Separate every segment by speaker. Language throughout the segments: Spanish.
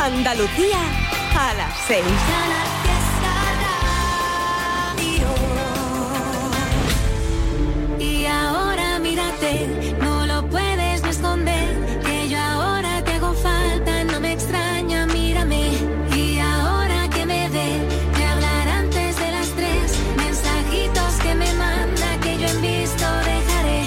Speaker 1: Andalucía a las 6.
Speaker 2: Y ahora mírate, no lo puedes ni esconder, que yo ahora te hago falta, no me extraña, mírame. Y ahora que me ve, me hablará antes de las 3, mensajitos que me manda, que yo en visto dejaré.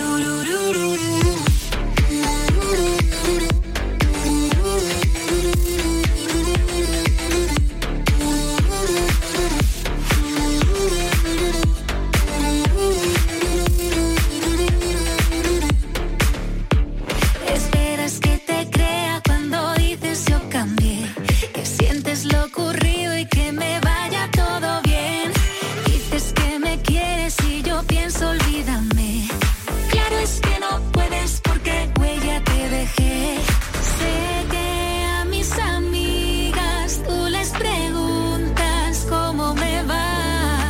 Speaker 2: Esperas que te crea cuando dices yo cambié, que sientes lo ocurrido y que me vaya todo bien. Dices que me quieres y yo pienso olvídame. Claro es que no puedes porque huella te dejé. Sé que a mis amigas tú les preguntas cómo me va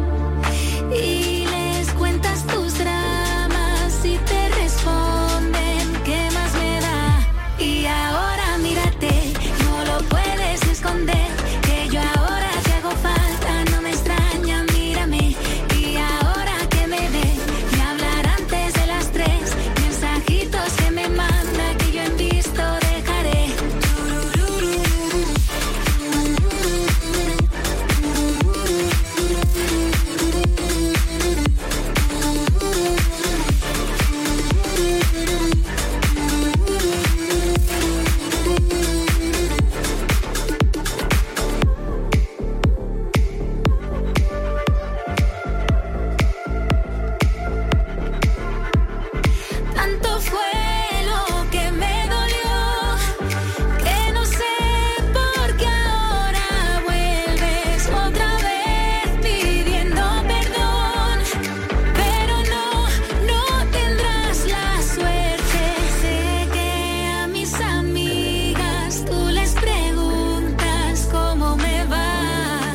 Speaker 2: y les cuentas tus dramas y te responden qué más me da. Y ahora mírate, no lo puedes esconder, que yo ahora te hago falta, no me extraña, mírame. Y ahora que me ve, me hablará antes de las 3, mensajitos que me manda, que yo en visto dejaré. Tanto fue lo que me dolió, que no sé por qué ahora vuelves otra vez pidiendo perdón. Pero no tendrás la suerte. Sé que a mis amigas tú les preguntas cómo me va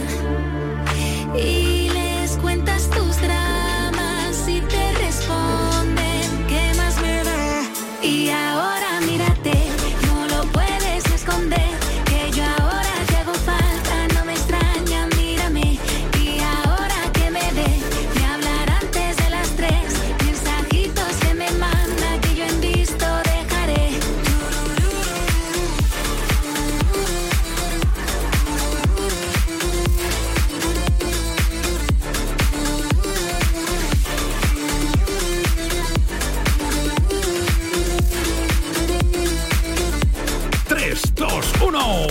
Speaker 2: y les cuentas tus dramas y te responden qué más me da. Y ahora mírate, no lo puedes esconder, que yo ahora te hago falta, no me extraña, mírame. Y ahora que me ve, me hablará antes de las 3, mensajitos que me manda, que yo en visto dejaré.
Speaker 3: Tres, dos, uno.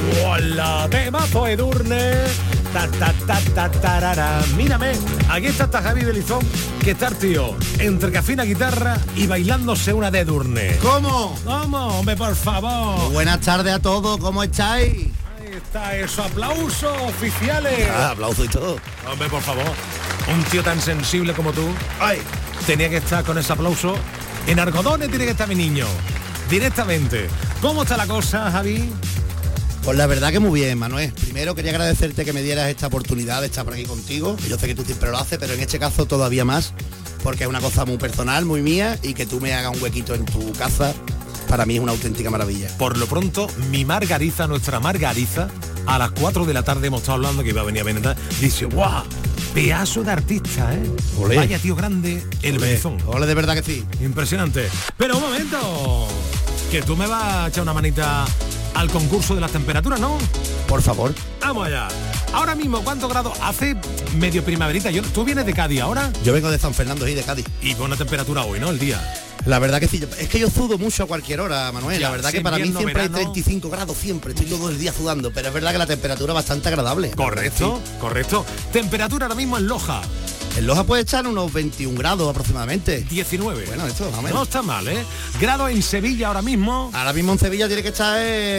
Speaker 3: ¡Hola! Temazo Edurne. Ta, ta, ta, ta, tarara. Mírame, aquí está Javi Belizón, que está el tío entre que afina guitarra y bailándose una de Edurne.
Speaker 4: ¿Cómo?
Speaker 3: ¿Cómo? Hombre, por favor.
Speaker 4: Buenas tardes a todos, ¿cómo estáis?
Speaker 3: Ahí está eso, aplausos oficiales.
Speaker 4: Aplauso y todo.
Speaker 3: Hombre, por favor. Un tío tan sensible como tú.
Speaker 4: Ay,
Speaker 3: Tenía que estar con ese aplauso. En algodones tiene que estar mi niño. Directamente. ¿Cómo está la cosa, Javi?
Speaker 4: pues la verdad que muy bien, Manuel. Primero quería agradecerte que me dieras esta oportunidad de estar por aquí contigo. Yo sé que tú siempre lo haces, pero en este caso todavía más, porque es una cosa muy personal, muy mía, y que tú me hagas un huequito en tu casa, para mí es una auténtica maravilla.
Speaker 3: Por lo pronto, mi Margariza, nuestra Margariza, a las 4 de la tarde hemos estado hablando que iba a venir a Benetá, dice, ¡guau! Pedazo de artista, ¿eh?
Speaker 4: Olé.
Speaker 3: Vaya tío grande, el Belizón.
Speaker 4: Ole, de verdad que sí.
Speaker 3: Impresionante. Pero un momento, que tú me vas a echar una manita al concurso de las temperaturas, ¿no?
Speaker 4: Por favor.
Speaker 3: Vamos allá. Ahora mismo, ¿cuántos grados? Hace medio primaverita. Tú vienes de Cádiz ahora
Speaker 4: Yo vengo de San Fernando y de Cádiz.
Speaker 3: y buena temperatura hoy, ¿no? El día.
Speaker 4: La verdad que sí, es que yo sudo mucho a cualquier hora, Manuel.
Speaker 3: Ya,
Speaker 4: La verdad
Speaker 3: sí,
Speaker 4: que para mí
Speaker 3: invierno,
Speaker 4: siempre
Speaker 3: verano.
Speaker 4: hay 35 grados, siempre. Estoy todo el día sudando, pero es verdad que la temperatura es bastante agradable.
Speaker 3: Correcto, correcto. Temperatura ahora mismo en Loja,
Speaker 4: En Loja puede echar unos 21 grados aproximadamente.
Speaker 3: 19.
Speaker 4: Bueno, esto más o menos.
Speaker 3: No está mal, ¿eh? Grado en Sevilla ahora mismo,
Speaker 4: Ahora mismo en Sevilla tiene que estar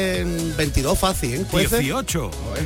Speaker 4: en 22 fácil, ¿eh? ¿Puede ser?
Speaker 3: 18.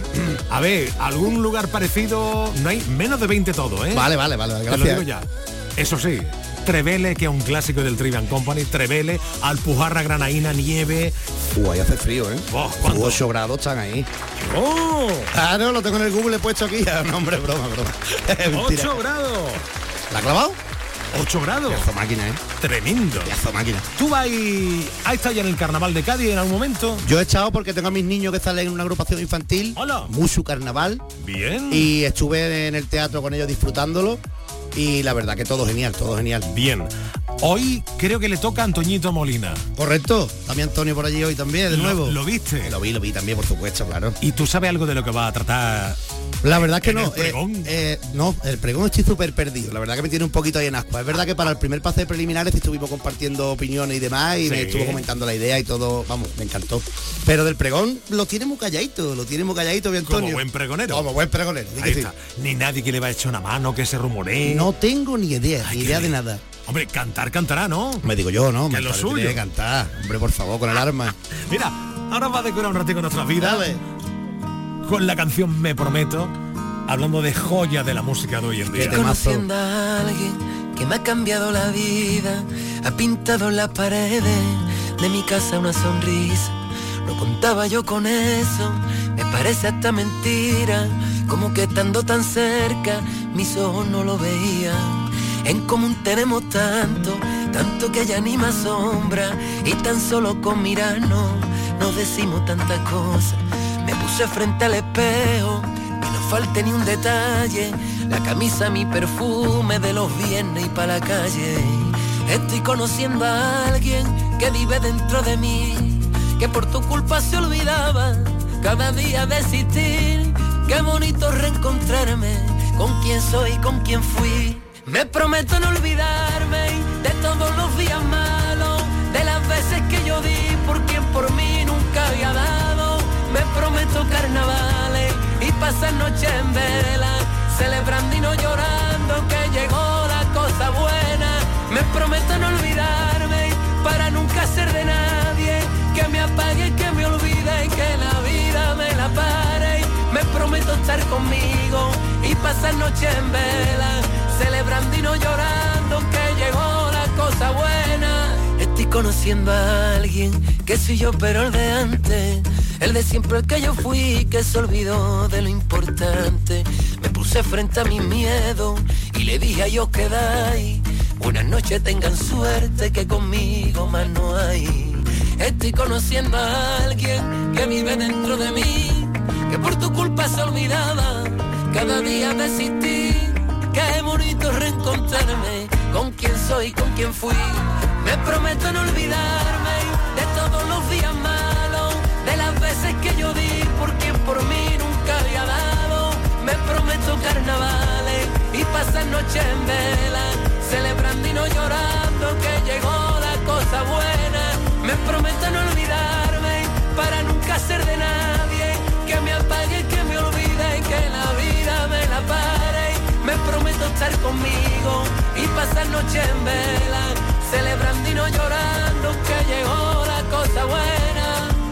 Speaker 3: A ver, algún lugar parecido, no hay menos de 20 todo, ¿eh?
Speaker 4: Vale,
Speaker 3: Te lo
Speaker 4: gracias.
Speaker 3: digo ya. Eso sí, Trevele, que es un clásico del Trivian Company, Trevele, Alpujarra, Granaína, nieve.
Speaker 4: Ahí hace frío, ¿eh?
Speaker 3: Oh, ¿cuánto?
Speaker 4: 8 grados están ahí.
Speaker 3: ¡Oh!
Speaker 4: Claro, lo tengo en el Google, he puesto aquí. No, hombre, broma. Es mentira.
Speaker 3: 8 grados.
Speaker 4: ¿La ha clavado?
Speaker 3: 8 grados.
Speaker 4: Pedazo máquina, ¿eh?
Speaker 3: Tremendo.
Speaker 4: Pedazo máquina.
Speaker 3: ¿Tú vas y has estado ya en el carnaval de Cádiz en algún momento?
Speaker 4: Yo he estado porque tengo a mis niños que salen en una agrupación infantil.
Speaker 3: Hola.
Speaker 4: Mucho carnaval.
Speaker 3: Bien.
Speaker 4: Y estuve en el teatro con ellos disfrutándolo. Y la verdad que todo genial, todo genial.
Speaker 3: Bien. Hoy creo que le toca a Antoñito Molina.
Speaker 4: Correcto. También Antonio por allí hoy también, de nuevo.
Speaker 3: ¿Lo viste?
Speaker 4: Lo vi también, por supuesto, claro.
Speaker 3: ¿Y tú sabes algo de lo que va a tratar?
Speaker 4: La verdad es que
Speaker 3: ¿En
Speaker 4: no.
Speaker 3: el pregón?
Speaker 4: No, el pregón estoy súper perdido. La verdad que me tiene un poquito ahí en ascuas. Es verdad que para el primer pase de preliminares estuvimos compartiendo opiniones y demás, y
Speaker 3: Sí.
Speaker 4: me estuvo comentando la idea y todo, vamos, me encantó. Pero del pregón lo tiene muy calladito, mi Antonio.
Speaker 3: Como buen pregonero.
Speaker 4: Como buen pregonero. di que
Speaker 3: Ahí
Speaker 4: sí.
Speaker 3: está. Ni nadie que le va a echar una mano, que se rumoree.
Speaker 4: No tengo ni idea,
Speaker 3: Ay,
Speaker 4: ni
Speaker 3: qué
Speaker 4: idea de
Speaker 3: bien.
Speaker 4: nada.
Speaker 3: Hombre, cantará, ¿no?
Speaker 4: Me digo yo, ¿no?
Speaker 3: Que es lo
Speaker 4: Tiene
Speaker 3: suyo.
Speaker 4: que cantar. Hombre, por favor, con el arma.
Speaker 3: Mira, ahora va a decorar un ratito nuestras vidas
Speaker 4: Dale.
Speaker 3: con la canción Me Prometo, hablando de joya de la música de hoy en día.
Speaker 4: Qué temazo.
Speaker 5: Conociendo a alguien que me ha cambiado la vida, ha pintado en las paredes de mi casa una sonrisa. No contaba yo con eso, me parece hasta mentira, como que estando tan cerca mis ojos no lo veían. En común tenemos tanto, tanto que ya ni me asombra, y tan solo con mirarnos nos decimos tantas cosas. Me puse frente al espejo, que no falte ni un detalle, la camisa, mi perfume de los viernes y pa' la calle. Estoy conociendo a alguien que vive dentro de mí, que por tu culpa se olvidaba cada día de existir. Qué bonito reencontrarme con quien soy, con quien fui. Me prometo no olvidarme de todos los días malos, de las veces que yo di por quien por mí nunca había dado. Me prometo carnavales y pasar noches en vela, celebrando y no llorando que llegó la cosa buena. Me prometo no olvidarme para nunca ser de nadie, que me apague, que me olvide y que la vida me la pare. Me prometo estar conmigo y pasar noches en vela, celebrando y no llorando que llegó la cosa buena. Estoy conociendo a alguien que soy yo pero el de antes, el de siempre, el que yo fui, que se olvidó de lo importante. Me puse frente a mi miedo y le dije a Dios quedáis, buenas noches, tengan suerte que conmigo más no hay. Estoy conociendo a alguien que vive dentro de mí, que por tu culpa se olvidaba cada día de existir. Qué bonito reencontrarme con quien soy, con quien fui. Me prometo no olvidarme de todos los días malos, de las veces que yo di por quien por mí nunca había dado. Me prometo carnavales y pasar noches en vela, celebrando y no llorando que llegó la cosa buena. Me prometo no olvidarme para nunca ser de nadie, que me apague, que me olvide y que la vida me la pare. Me prometo estar conmigo y pasar noche en vela, celebrando y no llorando que llegó la cosa buena.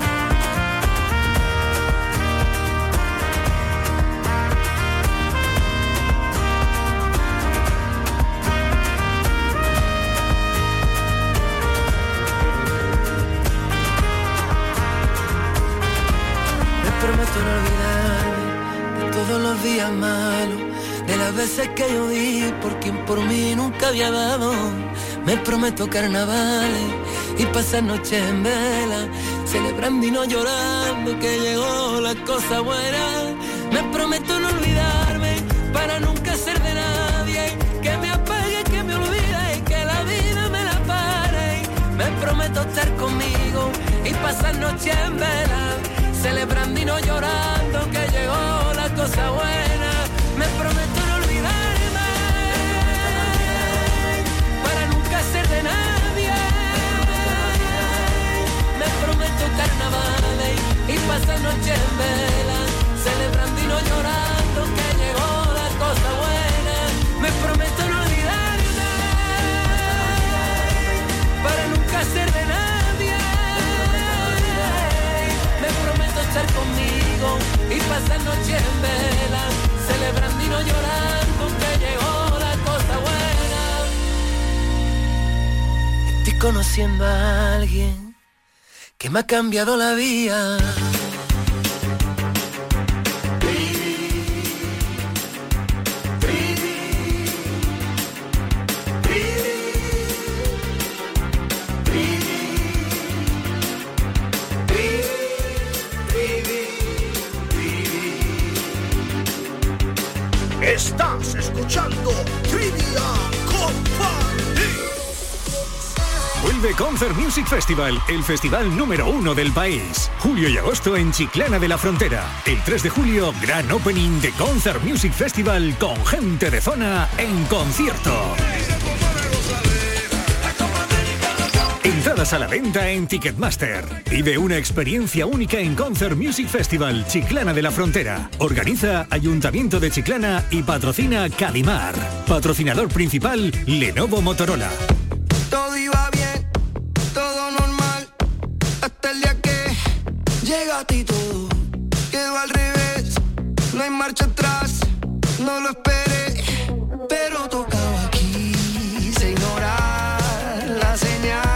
Speaker 5: Me prometo no olvidarme de todos los días malos, de las veces que yo di por quien por mí nunca había dado. Me prometo carnavales y pasar noches en vela, celebrando y no llorando que llegó la cosa buena. Me prometo no olvidarme para nunca ser de nadie, que me apague, que me olvide y que la vida me la pare. Me prometo estar conmigo y pasar noches en vela, celebrando y no llorando que llegó la cosa buena. Me prometo no olvidarme para nunca ser de nadie. Me prometo carnavales y pasar noches en vela, celebrando y no llorando que llegó la cosa buena. Me prometo no olvidarme para nunca ser de nadie. Me prometo estar conmigo y pasar noches en vela, celebrando y no llorando que llegó la cosa buena. Estoy conociendo a alguien que me ha cambiado la vida.
Speaker 6: Estás escuchando Trivia Company.
Speaker 7: Vuelve Concert Music Festival, el festival número 1 del país. Julio y agosto en Chiclana de la Frontera. El 3 de julio, gran opening de Concert Music Festival con gente de zona en concierto. Entradas a la venta en Ticketmaster. Vive una experiencia única en Concert Music Festival Chiclana de la Frontera. Organiza Ayuntamiento de Chiclana y patrocina Cadimar. Patrocinador principal, Lenovo Motorola.
Speaker 5: Todo iba bien, todo normal, hasta el día que llegaste y todo quedó al revés. No hay marcha atrás, no lo esperé, pero tocaba aquí, se ignorar la señal.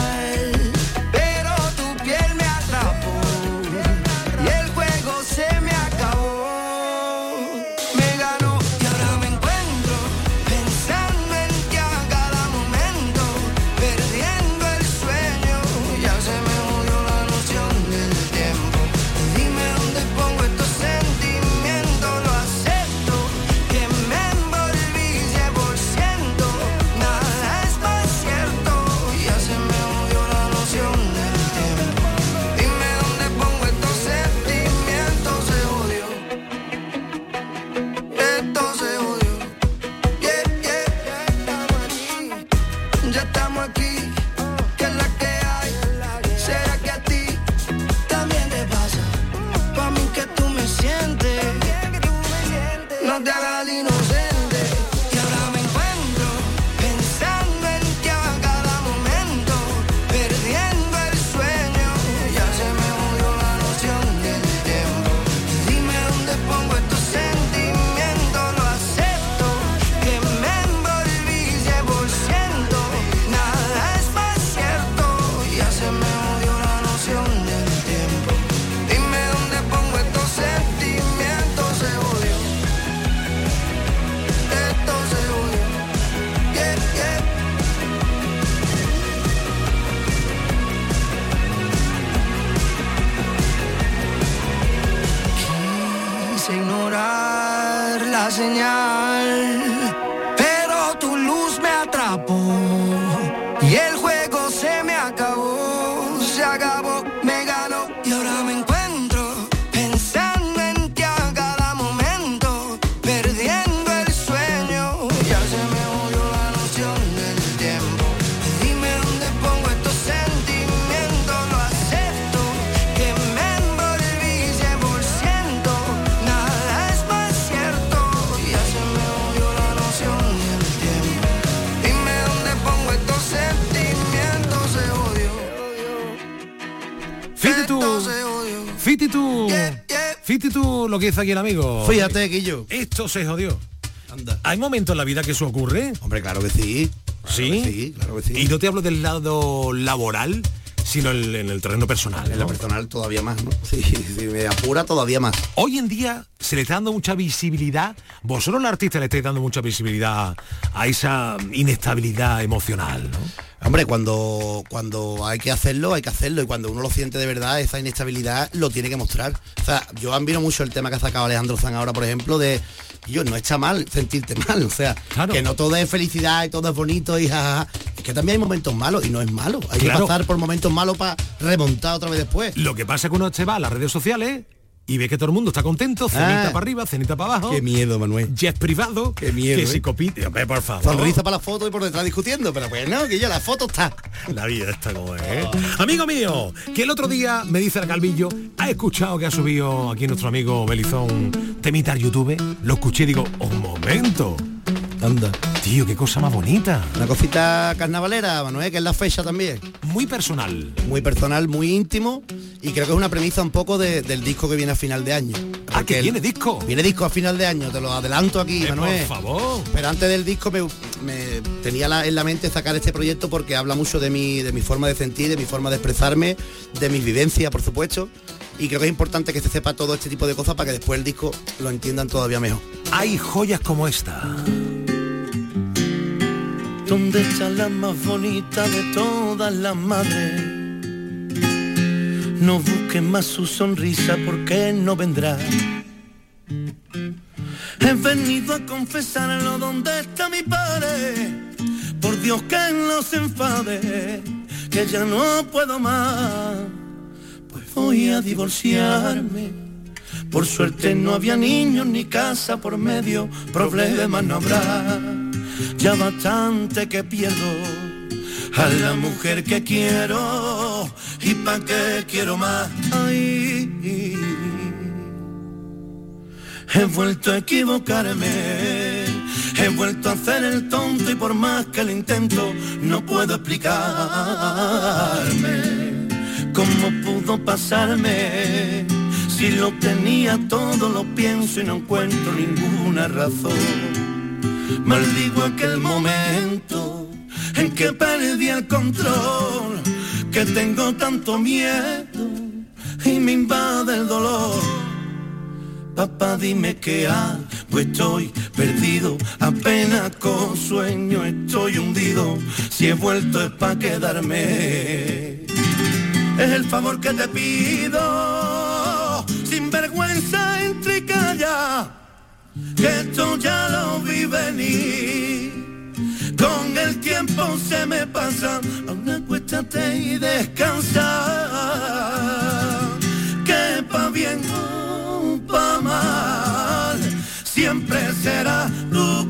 Speaker 8: Señal, pero tu luz me atrapó y el juego se me acabó, me ganó y ahora me encuentro pensando en ti a cada momento, perdiendo el sueño, ya se me volvió la noción del tiempo. Dime dónde pongo estos sentimientos, lo acepto, que me envolví 100%, nada es más cierto.
Speaker 3: Fíjate tú lo que dice aquí el amigo.
Speaker 4: Fíjate, Guillo.
Speaker 3: Esto se jodió.
Speaker 4: Anda.
Speaker 3: ¿Hay momentos en la vida que eso ocurre?
Speaker 4: Hombre, claro que sí.
Speaker 3: ¿Sí?
Speaker 4: Claro que sí.
Speaker 3: Y no te hablo del lado laboral, sino en el terreno personal, ¿no?
Speaker 4: En lo personal todavía más, ¿no? Sí, me apura todavía más.
Speaker 3: Hoy en día se le está dando mucha visibilidad. Vosotros los artistas le estáis dando mucha visibilidad a esa inestabilidad emocional, ¿no?
Speaker 4: Hombre, cuando hay que hacerlo, y cuando uno lo siente de verdad, esa inestabilidad lo tiene que mostrar. O sea, yo admiro mucho el tema que ha sacado Alejandro Sanz ahora, por ejemplo, de no está mal sentirte mal, o sea, claro, que no todo es felicidad y todo es bonito y jajaja. Es que también hay momentos malos y no es malo. Hay que pasar por momentos malos para remontar otra vez después.
Speaker 3: Lo que pasa es que uno se va a las redes sociales y ve que todo el mundo está contento, cenita para arriba, cenita para abajo.
Speaker 4: Qué miedo, Manuel.
Speaker 3: Jet privado.
Speaker 4: Qué miedo.
Speaker 3: Que si copite, por favor.
Speaker 4: Sonrisa para la foto y por detrás discutiendo, pero pues no, que ya la foto está.
Speaker 3: La vida está como es. Amigo mío, que el otro día me dice el Calvillo, ¿ha escuchado que ha subido aquí nuestro amigo Belizón temita al YouTube? Lo escuché y digo, un momento.
Speaker 4: Anda.
Speaker 3: Tío, qué cosa más bonita.
Speaker 4: Una cosita carnavalera, Manuel, que es la fecha también.
Speaker 3: Muy personal.
Speaker 4: Muy personal, muy íntimo. Y creo que es una premisa un poco del disco que viene a final de año.
Speaker 3: Ah, que viene disco.
Speaker 4: Viene disco a final de año, te lo adelanto aquí, Manuel.
Speaker 3: Por favor.
Speaker 4: Pero antes del disco me tenía en la mente sacar este proyecto porque habla mucho de mi forma de sentir, de mi forma de expresarme, de mis vivencias, por supuesto. Y creo que es importante que se sepa todo este tipo de cosas para que después el disco lo entiendan todavía mejor.
Speaker 3: Hay joyas como esta.
Speaker 8: ¿Dónde está la más bonita de todas las madres? No busques más su sonrisa porque no vendrá.
Speaker 9: He venido a confesarlo donde está mi padre. Por Dios que no se enfade, que ya no puedo más. Pues voy a divorciarme. Por suerte no había niños ni casa por medio, problemas no habrá. Ya bastante que pierdo a la mujer que quiero, y pa' qué quiero más. Ay, he vuelto a equivocarme, he vuelto a hacer el tonto, y por más que lo intento no puedo explicarme cómo pudo pasarme. Si lo tenía todo, lo pienso y no encuentro ninguna razón. Maldigo aquel momento en que perdí el control, que tengo tanto miedo y me invade el dolor. Papá, dime qué hago, estoy perdido, apenas con sueño estoy hundido. Si he vuelto es pa' quedarme, es el favor que te pido. Sin vergüenza entra y calla, que esto ya lo vi venir. Con el tiempo se me pasa, ahora acuéstate y descansa. Que pa' bien o pa' mal, siempre será tu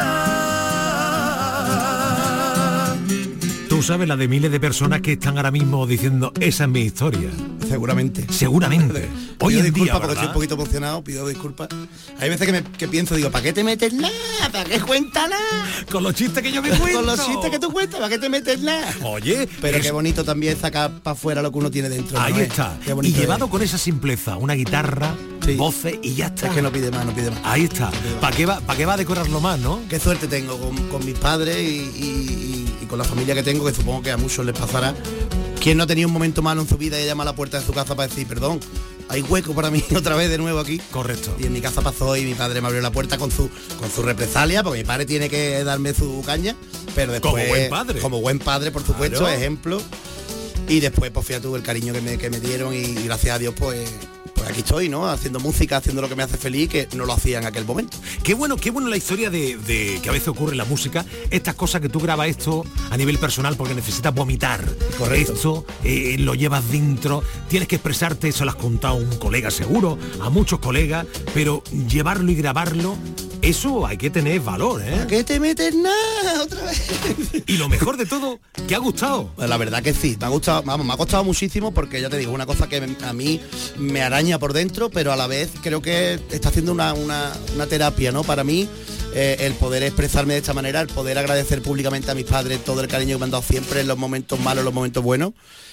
Speaker 9: casa.
Speaker 3: Tú sabes la de miles de personas que están ahora mismo diciendo, esa es mi historia.
Speaker 4: Seguramente.
Speaker 3: Seguramente. Hoy
Speaker 4: Pido
Speaker 3: en
Speaker 4: disculpas
Speaker 3: día,
Speaker 4: porque
Speaker 3: ¿verdad?
Speaker 4: estoy un poquito emocionado, pido disculpas. Hay veces que pienso, digo, ¿para qué te metes nada? ¿Para qué cuentas nada?
Speaker 3: Con los chistes que yo me cuento.
Speaker 4: Con los chistes que tú cuentas, ¿para qué te metes nada?
Speaker 3: Oye,
Speaker 4: pero qué bonito también sacar para afuera lo que uno tiene dentro.
Speaker 3: Ahí
Speaker 4: ¿no?
Speaker 3: está.
Speaker 4: Qué
Speaker 3: Y
Speaker 4: bonito
Speaker 3: llevado
Speaker 4: es.
Speaker 3: con esa simpleza, una guitarra, voces y ya está.
Speaker 4: Es que no pide más, no pide más.
Speaker 3: Ahí está. ¿Para qué va a decorarlo más, no?
Speaker 4: Qué suerte tengo con mis padres y con la familia que tengo, que supongo que a muchos les pasará. ¿Quién no ha tenido un momento malo en su vida y llama a la puerta de su casa para decir, perdón, hay hueco para mí otra vez de nuevo aquí?
Speaker 3: Correcto.
Speaker 4: Y en mi casa pasó y mi padre me abrió la puerta con su represalia, porque mi padre tiene que darme su caña, pero después...
Speaker 3: Como buen padre.
Speaker 4: Como buen padre, por supuesto,
Speaker 3: Claro.
Speaker 4: ejemplo. Y después, pues fíjate tú, el cariño que me dieron y gracias a Dios, pues aquí estoy, ¿no? Haciendo música, haciendo lo que me hace feliz, que no lo hacía en aquel momento.
Speaker 3: Qué bueno la historia de que a veces ocurre en la música, estas cosas que tú grabas esto a nivel personal porque necesitas vomitar.
Speaker 4: Correcto.
Speaker 3: Esto lo llevas dentro, tienes que expresarte, eso lo has contado a un colega seguro, a muchos colegas, pero llevarlo y grabarlo, eso hay que tener valor, ¿eh?
Speaker 4: ¿A qué te metes nada otra vez?
Speaker 3: Y lo mejor de todo, que ha gustado.
Speaker 4: Pues la verdad que sí, me ha gustado, vamos, me ha costado muchísimo porque ya te digo, una cosa que a mí me araña por dentro, pero a la vez creo que está haciendo una terapia, ¿no? Para mí, el poder expresarme de esta manera, el poder agradecer públicamente a mis padres todo el cariño que me han dado siempre en los momentos malos, en los momentos buenos.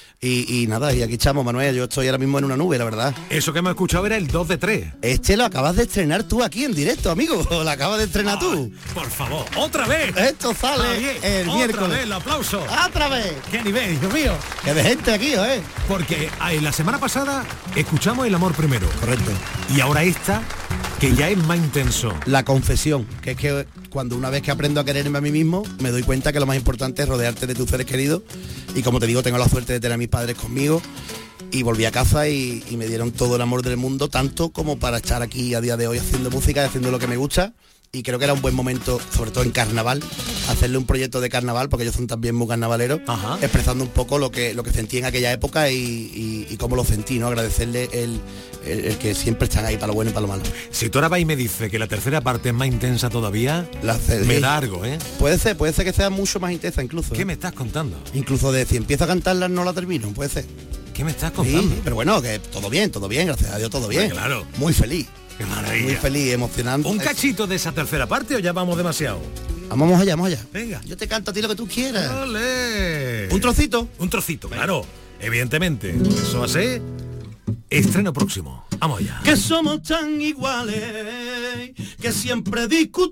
Speaker 4: Y nada, y aquí estamos, Manuel, yo estoy ahora mismo en una nube, la verdad.
Speaker 3: Eso que hemos escuchado era el 2 de 3.
Speaker 4: Este lo acabas de estrenar tú aquí en directo, amigo. Lo acabas de estrenar tú.
Speaker 3: Por favor, otra vez.
Speaker 4: Esto sale el miércoles.
Speaker 3: Otra vez, el aplauso.
Speaker 4: ¡Otra vez!
Speaker 3: ¡Qué nivel, Dios mío!
Speaker 4: ¡Qué de gente aquí, ¿eh?
Speaker 3: Porque la semana pasada escuchamos El amor primero.
Speaker 4: Correcto.
Speaker 3: Y ahora esta, que ya es más intenso.
Speaker 4: La confesión, que es que cuando una vez que aprendo a quererme a mí mismo, me doy cuenta que lo más importante es rodearte de tus seres queridos. Y como te digo, tengo la suerte de tener a mis padres conmigo. Y volví a casa y me dieron todo el amor del mundo, tanto como para estar aquí a día de hoy haciendo música y haciendo lo que me gusta. Y creo que era un buen momento, sobre todo en carnaval, hacerle un proyecto de carnaval, porque ellos son también muy carnavaleros, expresando un poco lo que sentí en aquella época y cómo lo sentí, ¿no? Agradecerle el que siempre están ahí para lo bueno y para lo malo.
Speaker 3: Si tú ahora vas y me dices que la tercera parte es más intensa todavía, me da algo, ¿eh?
Speaker 4: Puede ser que sea mucho más intensa incluso.
Speaker 3: ¿Qué me estás contando?
Speaker 4: Incluso de si empiezo a cantarla no la termino, puede ser.
Speaker 3: ¿Qué me estás contando?
Speaker 4: Sí, pero bueno, que todo bien, gracias a Dios, todo bien.
Speaker 3: Pues claro.
Speaker 4: Muy feliz.
Speaker 3: Qué maravilla.
Speaker 4: Muy feliz, emocionante.
Speaker 3: ¿Un cachito de esa tercera parte o ya vamos demasiado?
Speaker 4: Vamos allá.
Speaker 3: Venga.
Speaker 4: Yo te canto a ti lo que tú quieras.
Speaker 3: ¡Ole!
Speaker 4: ¿Un trocito?
Speaker 3: Un trocito, claro. Evidentemente. Eso va a ser estreno próximo. Vamos allá.
Speaker 9: Que somos tan iguales, que siempre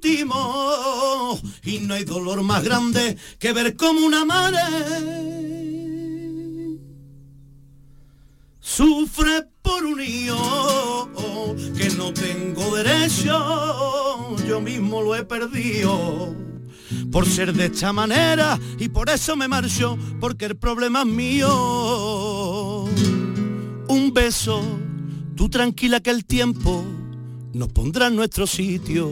Speaker 9: discutimos, y no hay dolor más grande que ver como una madre sufre por un hijo que no tengo derecho, yo mismo lo he perdido por ser de esta manera, y por eso me marcho, porque el problema es mío. Un beso, tú tranquila que el tiempo
Speaker 4: nos pondrá en nuestro sitio.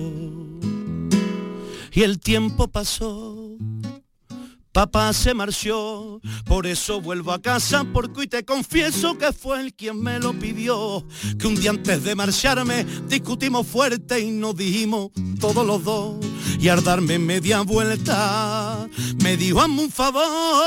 Speaker 4: Y el tiempo pasó, papá se marchó, por eso vuelvo a casa, porque hoy te confieso que fue él quien me lo pidió. Que un día antes de marcharme discutimos fuerte y nos dijimos todos los dos. Y al darme media vuelta me dijo: hazme un favor,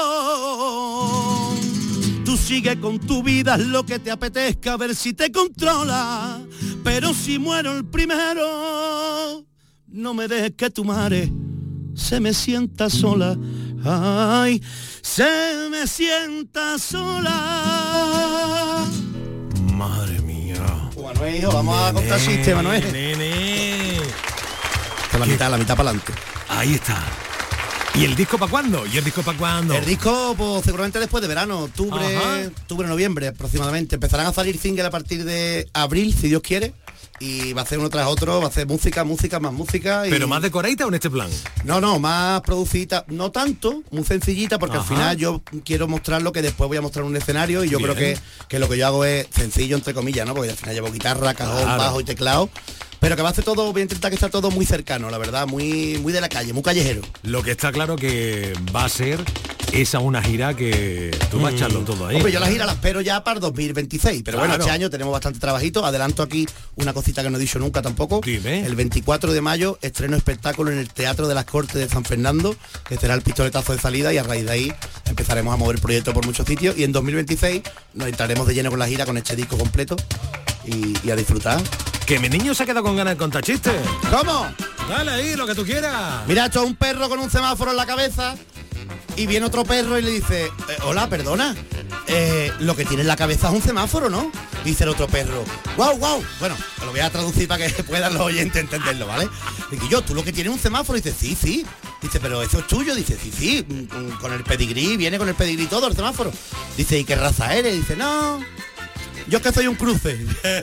Speaker 4: tú sigue con tu vida, haz lo que te apetezca, a ver si te controla. Pero si muero el primero, no me dejes que tu madre se me sienta sola. Ay, se me sienta sola.
Speaker 3: Madre mía.
Speaker 4: Manuel, hijo, vamos a contar chiste, Manuel.
Speaker 3: Nene.
Speaker 4: Con la mitad para adelante.
Speaker 3: Ahí está. ¿Y el disco para cuándo? ¿Y el disco para cuándo?
Speaker 4: El disco, pues seguramente después de verano, octubre, noviembre aproximadamente. Empezarán a salir singles a partir de abril, si Dios quiere. Y va a hacer uno tras otro, va a hacer música, más música.
Speaker 3: ¿Pero más decoradita o en este plan?
Speaker 4: No, más producida, no tanto, muy sencillita, porque al final yo quiero mostrar lo que después voy a mostrar en un escenario, y yo creo que lo que yo hago es sencillo, entre comillas, ¿no? Porque al final llevo guitarra, cajón, bajo y teclado. Pero que va a hacer todo, voy a intentar que sea todo muy cercano, la verdad, muy de la calle, muy callejero.
Speaker 3: Lo que está claro que va a ser esa una gira que tú vas a echarlo todo ahí.
Speaker 4: Hombre, yo la gira la espero ya para el 2026, pero
Speaker 3: claro.
Speaker 4: Bueno, este año tenemos bastante trabajito. Adelanto aquí una cosita que no he dicho nunca tampoco.
Speaker 3: Dime.
Speaker 4: El 24 de mayo estreno espectáculo en el Teatro de las Cortes de San Fernando, que será el pistoletazo de salida, y a raíz de ahí empezaremos a mover el proyecto por muchos sitios, y en 2026 nos entraremos de lleno con la gira, con este disco completo, y a disfrutar.
Speaker 3: Que mi niño se ha quedado con ganas de contar chistes.
Speaker 4: ¿Cómo?
Speaker 3: Dale ahí, lo que tú quieras.
Speaker 4: Mira, esto es un perro con un semáforo en la cabeza, y viene otro perro y le dice: hola, perdona, lo que tiene en la cabeza es un semáforo, ¿no? Dice el otro perro: wow. Bueno, te lo voy a traducir para que puedan los oyentes entenderlo, ¿vale? Digo yo: tú lo que tienes es un semáforo. Dice: sí. Dice: pero eso es tuyo. Dice: sí, con el pedigrí, viene con el pedigrí todo el semáforo. Dice: ¿y qué raza eres? Dice: no, yo es que soy un cruce.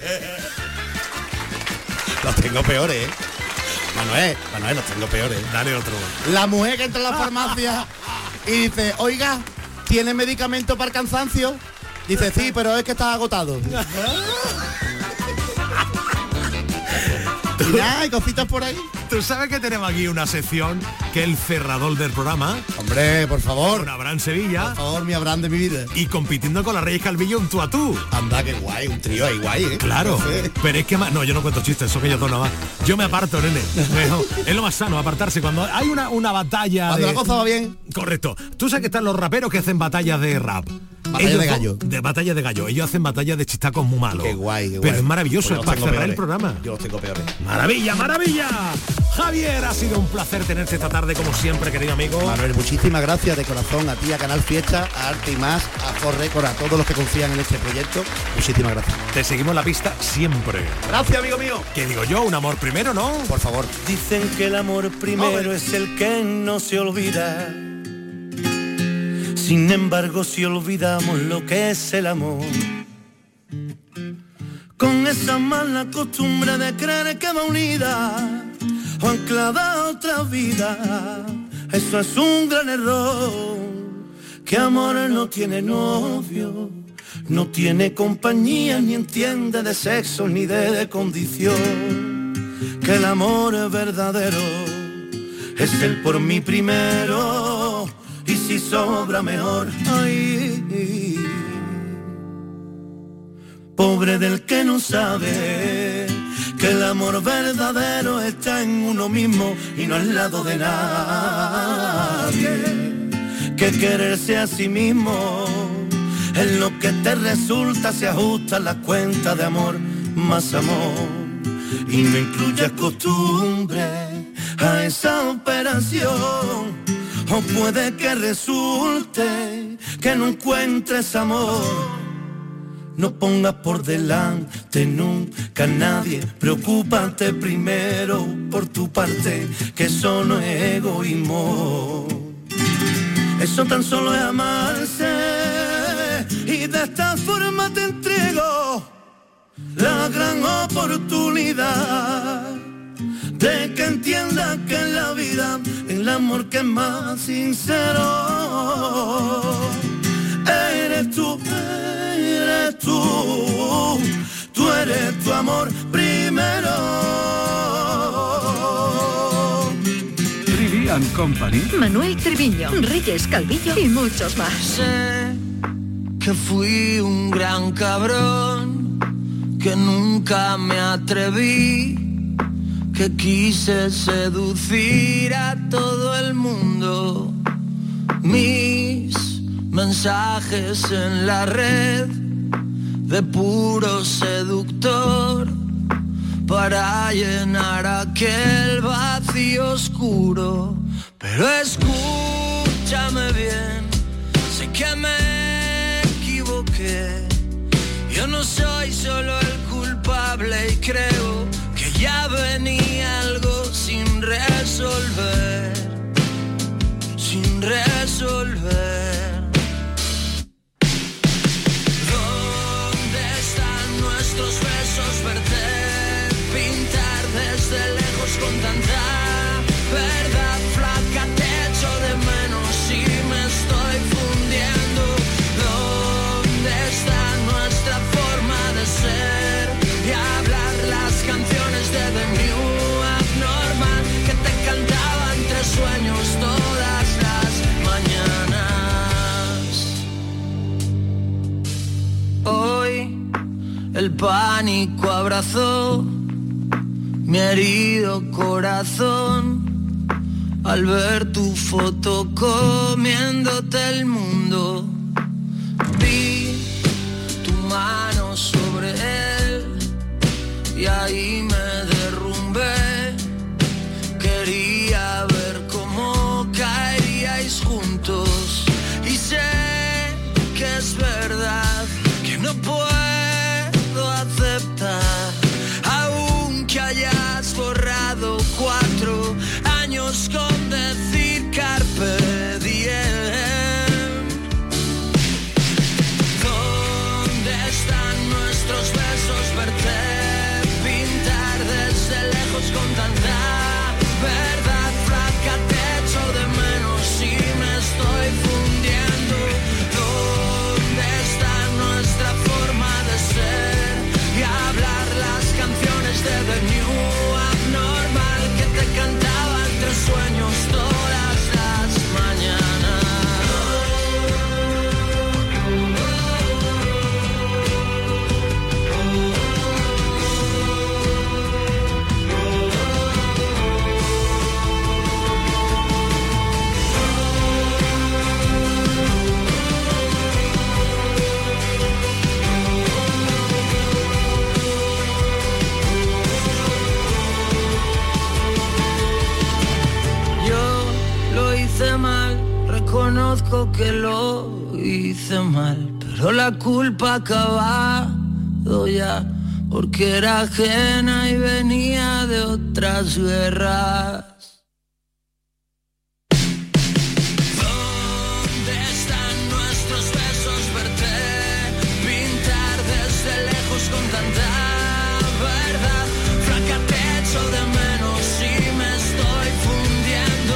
Speaker 4: Los tengo peores, ¿eh? Manuel, los tengo peores.
Speaker 3: Dale otro.
Speaker 4: La mujer que entra a la farmacia y dice: oiga, ¿tiene medicamento para el cansancio? Dice: sí, pero es que está agotado. Y nada, hay cositas por ahí.
Speaker 3: Tú sabes que tenemos aquí una sección que es el cerrador del programa.
Speaker 4: Hombre, por favor.
Speaker 3: Con Abraham Sevilla.
Speaker 4: Por favor, mi Abraham de mi vida.
Speaker 3: Y compitiendo con la Reyes Calvillo en tú a tú.
Speaker 4: Anda, qué guay, un trío ahí guay, ¿eh?
Speaker 3: Claro,
Speaker 4: No sé.
Speaker 3: pero es que más... No, yo no cuento chistes, eso que yo todo nada más. Yo me aparto, nene. Es lo más sano, apartarse. Cuando hay una batalla...
Speaker 4: Cuando la cosa va bien.
Speaker 3: Correcto. Tú sabes que están los raperos que hacen batallas de rap.
Speaker 4: Batalla de gallo.
Speaker 3: De batalla de gallo. Ellos hacen batallas de chistacos muy malos.
Speaker 4: Qué guay.
Speaker 3: Pero es maravilloso,
Speaker 4: Pues
Speaker 3: es para cerrar el programa.
Speaker 4: Yo los tengo peores.
Speaker 3: ¡Maravilla! Javier, ha sido un placer tenerte esta tarde, como siempre, querido amigo.
Speaker 4: Manuel, muchísimas gracias de corazón a ti, a Canal Fiesta, a Arte y Más, a For Record, a todos los que confían en este proyecto. Muchísimas gracias.
Speaker 3: Te seguimos la pista siempre.
Speaker 4: Gracias, amigo mío.
Speaker 3: ¿Qué digo yo? Un amor primero, ¿no?
Speaker 4: Por favor.
Speaker 9: Dicen que el amor primero es el que no se olvida. Sin embargo, si olvidamos lo que es el amor, con esa mala costumbre de creer que va unida o anclada a otra vida, eso es un gran error. Que amor no tiene novio, no tiene compañía, ni entiende de sexo ni de condición. Que el amor es verdadero, es el por mí primero, y si sobra mejor. Ay, pobre del que no sabe que el amor verdadero está en uno mismo y no al lado de nadie. Que quererse a sí mismo es lo que te resulta si ajustas la cuenta de amor más amor, y no incluyes costumbre a esa operación. O puede que resulte que no encuentres amor. No pongas por delante nunca a nadie, preocúpate primero por tu parte, que eso no es egoísmo. Eso tan solo es amarse, y de esta forma te entrego la gran oportunidad de que entiendas que en la vida el amor que es más sincero eres tú. Tú eres tu amor primero.
Speaker 7: Trivian Company.
Speaker 10: Manuel Triviño, Reyes Calvillo y muchos más.
Speaker 8: Sé que fui un gran cabrón, que nunca me atreví, que quise seducir a todo el mundo. Mis mensajes en la red de puro seductor para llenar aquel vacío oscuro. Pero escúchame bien, sé que me equivoqué. Yo no soy solo el culpable y creo que ya venía algo sin resolver, sin resolver. ¿Dónde están nuestros besos? Verte pintar desde lejos con tanta verdad. Flaca, te echo de menos y me estoy fundiendo. ¿Dónde está nuestra forma de ser y hablar las canciones de The New Abnormal que te cantaba entre sueños todas las mañanas? Hoy el pánico abrazó mi herido corazón al ver tu foto comiéndote el mundo. Vi tu mano sobre él y ahí me derrumbé. Quería ver cómo caeríais juntos y sé que es verdad que no puedo aceptar, aunque hayas borrado 4 años con decir carpe diem. ¿Dónde están nuestros besos? Verte pintar desde lejos con tanta verdad. Flaca, te echo de menos y me estoy fundiendo. ¿Dónde está nuestra forma de ser y hablar las canciones de The New Abnormal que te cantaba entre sueños todas las mañanas? Mal, reconozco que lo hice mal, pero la culpa ha acabado ya, porque era ajena y venía de otras guerras. ¿Dónde están nuestros besos? Verte pintar desde lejos con tanta verdad. Flaca, te echo de menos y me estoy fundiendo.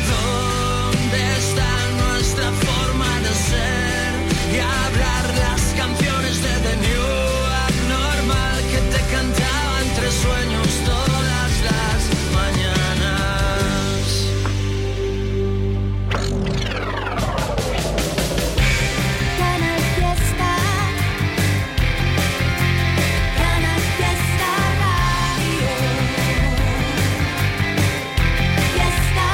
Speaker 8: Nuestra forma de ser y hablar las canciones de The New Abnormal que te cantaba entre sueños todas las mañanas.
Speaker 2: Canal Fiesta, Canal Fiesta Radio, Fiesta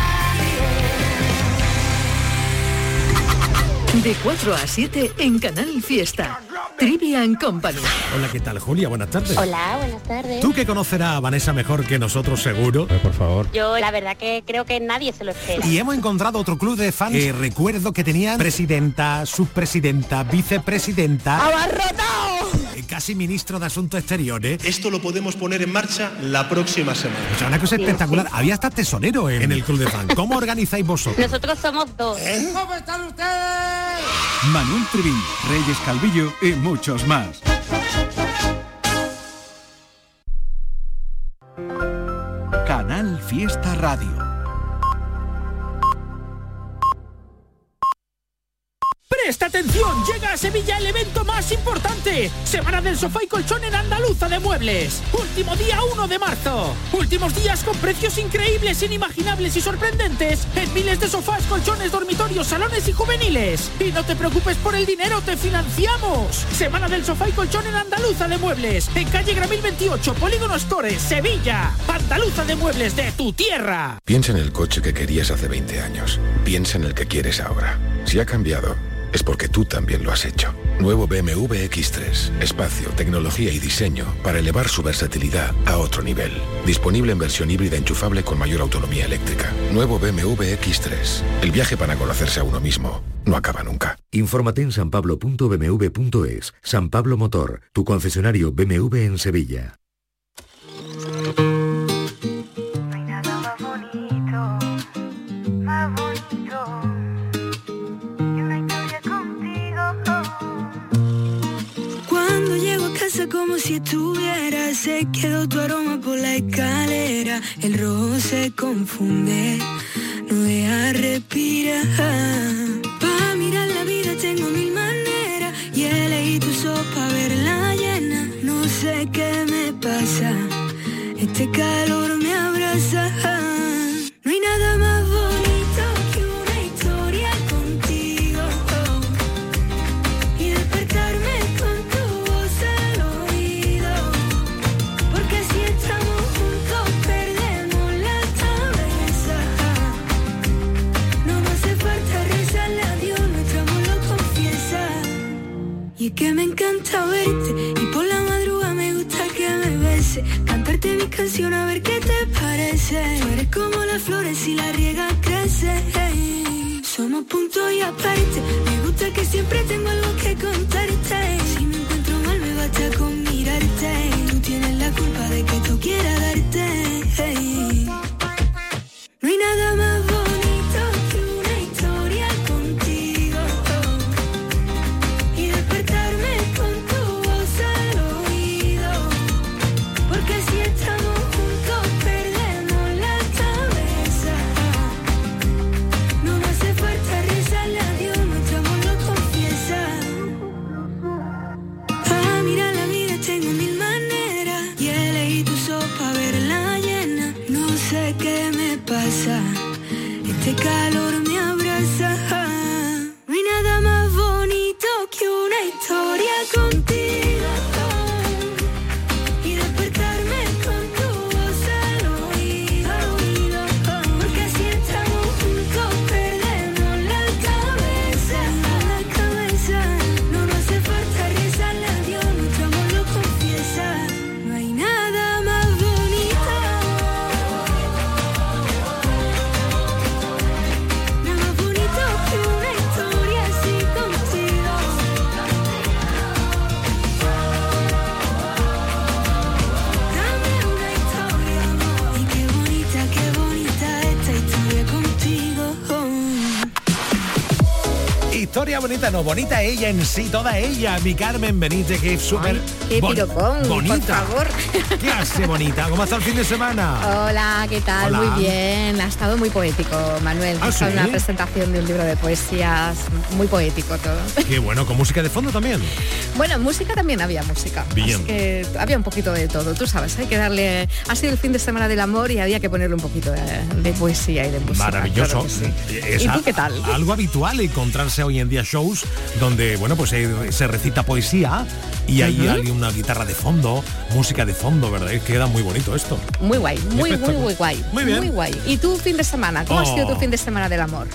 Speaker 2: Radio.
Speaker 10: De 4 a 7 en Canal Fiesta. Trivian Company.
Speaker 3: Hola, ¿qué tal, Julia? Buenas tardes.
Speaker 11: Hola, buenas tardes.
Speaker 3: Tú que conocerás a Vanessa mejor que nosotros, seguro.
Speaker 12: Por favor.
Speaker 11: Yo la verdad que creo que nadie se lo espera.
Speaker 3: Y hemos encontrado otro club de fans que recuerdo que tenían presidenta, subpresidenta, vicepresidenta.
Speaker 11: ¡Abarrotado!
Speaker 3: Casi ministro de Asuntos Exteriores.
Speaker 6: Esto lo podemos poner en marcha la próxima semana.
Speaker 3: O sea, una cosa espectacular. Había hasta tesorero en el club de fans. ¿Cómo organizáis vosotros?
Speaker 11: Nosotros somos 2.
Speaker 6: ¿Cómo están ustedes?
Speaker 7: Manuel Triviño, Reyes Calvillo y muchos más. Canal Fiesta Radio.
Speaker 12: Presta atención, llega a Sevilla el evento más importante. Semana del sofá y colchón en Andaluza de Muebles. Último día 1 de marzo. Últimos días con precios increíbles, inimaginables y sorprendentes en miles de sofás, colchones, dormitorios, salones y juveniles. Y no te preocupes por el dinero, te financiamos. Semana del sofá y colchón en Andaluza de Muebles. En calle Gramil 28, Polígono Stores, Sevilla. Andaluza de Muebles, de tu tierra.
Speaker 13: Piensa en el coche que querías hace 20 años. Piensa en el que quieres ahora. Si ha cambiado, es porque tú también lo has hecho. Nuevo BMW X3. Espacio, tecnología y diseño para elevar su versatilidad a otro nivel. Disponible en versión híbrida enchufable con mayor autonomía eléctrica. Nuevo BMW X3. El viaje para conocerse a uno mismo no acaba nunca.
Speaker 14: Infórmate en sanpablo.bmw.es. San Pablo Motor, tu concesionario BMW en Sevilla.
Speaker 2: Cuando llego a casa como si estuviera, se quedó tu aroma por la escalera. El rojo se confunde, no deja respirar. Pa' mirar la vida tengo mil maneras y elegí tu sopa verla llena. No sé qué me pasa, este calor me abraza. No hay nada más bonito que una historia contigo y despertarme con tu voz al oído, porque si estamos juntos perdemos la cabeza. No me hace falta rezarle a Dios, nuestro amor lo confiesa. Y es que me encanta verte y por la madrugada me gusta que me beses, cantarte mis canciones a ver qué te parece. Tú eres como las flores y la riega crece. Somos punto y aparte. Me gusta que siempre tengo algo que contarte. Si me encuentro mal me basta con mirarte. Tú tienes la culpa de que tú quieras darte. No hay nada más bonito que una historia contigo y despertarme con tu voz al oído, porque si estamos juntos perdemos la cabeza. No me hace falta rezarle a Dios, nuestro amor lo confiesa. Ah, mira la vida tengo mil maneras y elegí tu sopa verla llena. No sé qué me pasa, este calor me abraza. No hay nada más bonito que una historia contigo y despertarme con tu voz al oído, porque si estamos juntos perdemos la cabeza. No nos hace falta rezarle a Dios, nuestro amor lo confiesa. No hay nada más bonito, nada más bonito que una historia así contigo. Dame una historia, amor, y qué bonita esta historia contigo.
Speaker 3: Historia bonita, no, bonita ella en sí, toda ella, mi Carmen Benítez, que es súper
Speaker 15: qué piropón,
Speaker 3: bonita.
Speaker 15: por favor.
Speaker 3: ¿Qué hace bonita? ¿Cómo está el fin de semana?
Speaker 15: Hola, ¿qué tal?
Speaker 3: Hola.
Speaker 15: Muy bien, ha estado muy poético, Manuel.
Speaker 3: ¿Ah,
Speaker 15: Ha estado
Speaker 3: sí?
Speaker 15: una presentación de un libro de poesías, muy poético todo.
Speaker 3: Qué bueno, con música de fondo también.
Speaker 15: Bueno, música también había música.
Speaker 3: Bien.
Speaker 15: Así que había un poquito de todo, tú sabes, hay que darle... Ha sido el fin de semana del amor y había que ponerle un poquito de poesía y de música.
Speaker 3: Maravilloso.
Speaker 15: claro que sí.
Speaker 3: Es
Speaker 15: ¿Y tú qué tal?
Speaker 3: Algo habitual encontrarse hoy en día shows donde, bueno, pues se recita poesía y hay una guitarra de fondo, música de fondo, ¿verdad? Queda muy bonito esto.
Speaker 15: Muy guay, muy guay.
Speaker 3: Muy bien.
Speaker 15: Muy guay. ¿Y tu fin de semana? ¿Cómo ha sido tu fin de semana del amor?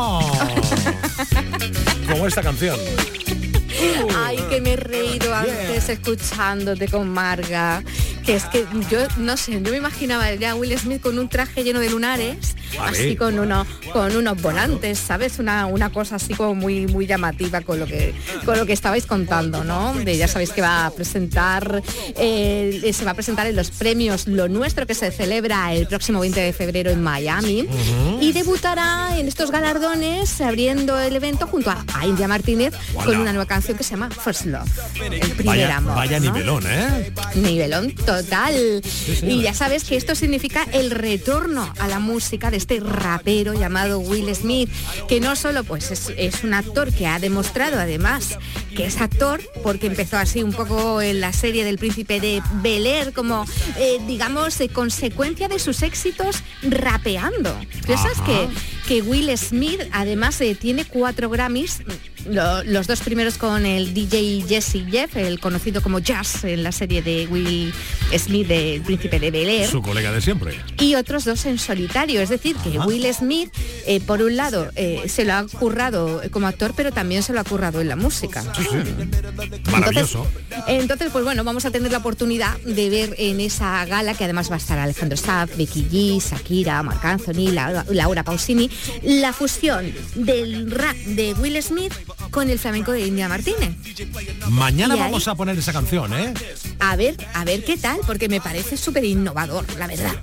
Speaker 3: Como esta canción.
Speaker 15: Ay, que me he reído antes escuchándote con Marga. Que es que yo no sé, yo me imaginaba ya a Will Smith con un traje lleno de lunares, así con unos volantes, ¿sabes? Una cosa así como muy llamativa con lo que estabais contando, ¿no? Ya sabéis que va a presentar, se va a presentar en los premios Lo Nuestro, que se celebra el próximo 20 de febrero en Miami, y debutará en estos galardones abriendo el evento junto a India Martínez con una nueva canción que se llama First Love, el primer amor.
Speaker 3: Vaya
Speaker 15: ¿no?
Speaker 3: nivelón, ¿eh?
Speaker 15: Nivelón total. Y ya sabes que esto significa el retorno a la música de este rapero llamado Will Smith, que no solo pues es un actor que ha demostrado además que es actor, porque empezó así un poco en la serie del Príncipe de Bel-Air, como digamos consecuencia de sus éxitos rapeando. ¿Tú sabes que Will Smith además tiene 4 Grammys, los 2 primeros con el DJ Jesse Jeff, el conocido como Jazz en la serie de Will Smith del Príncipe de Bel-Air,
Speaker 3: su colega de siempre, y
Speaker 15: otros 2 en solitario? Es decir, que Will Smith por un lado se lo ha currado como actor, pero también se lo ha currado en la música.
Speaker 3: Sí. Maravilloso.
Speaker 15: Entonces, pues bueno, vamos a tener la oportunidad de ver en esa gala, que además va a estar Alejandro Sanz, Becky G, Shakira, Marc Anthony, Laura Pausini, la fusión del rap de Will Smith con el flamenco de India Martínez.
Speaker 3: Mañana vamos a poner esa canción, ¿eh?
Speaker 15: A ver qué tal, porque me parece súper innovador, la verdad.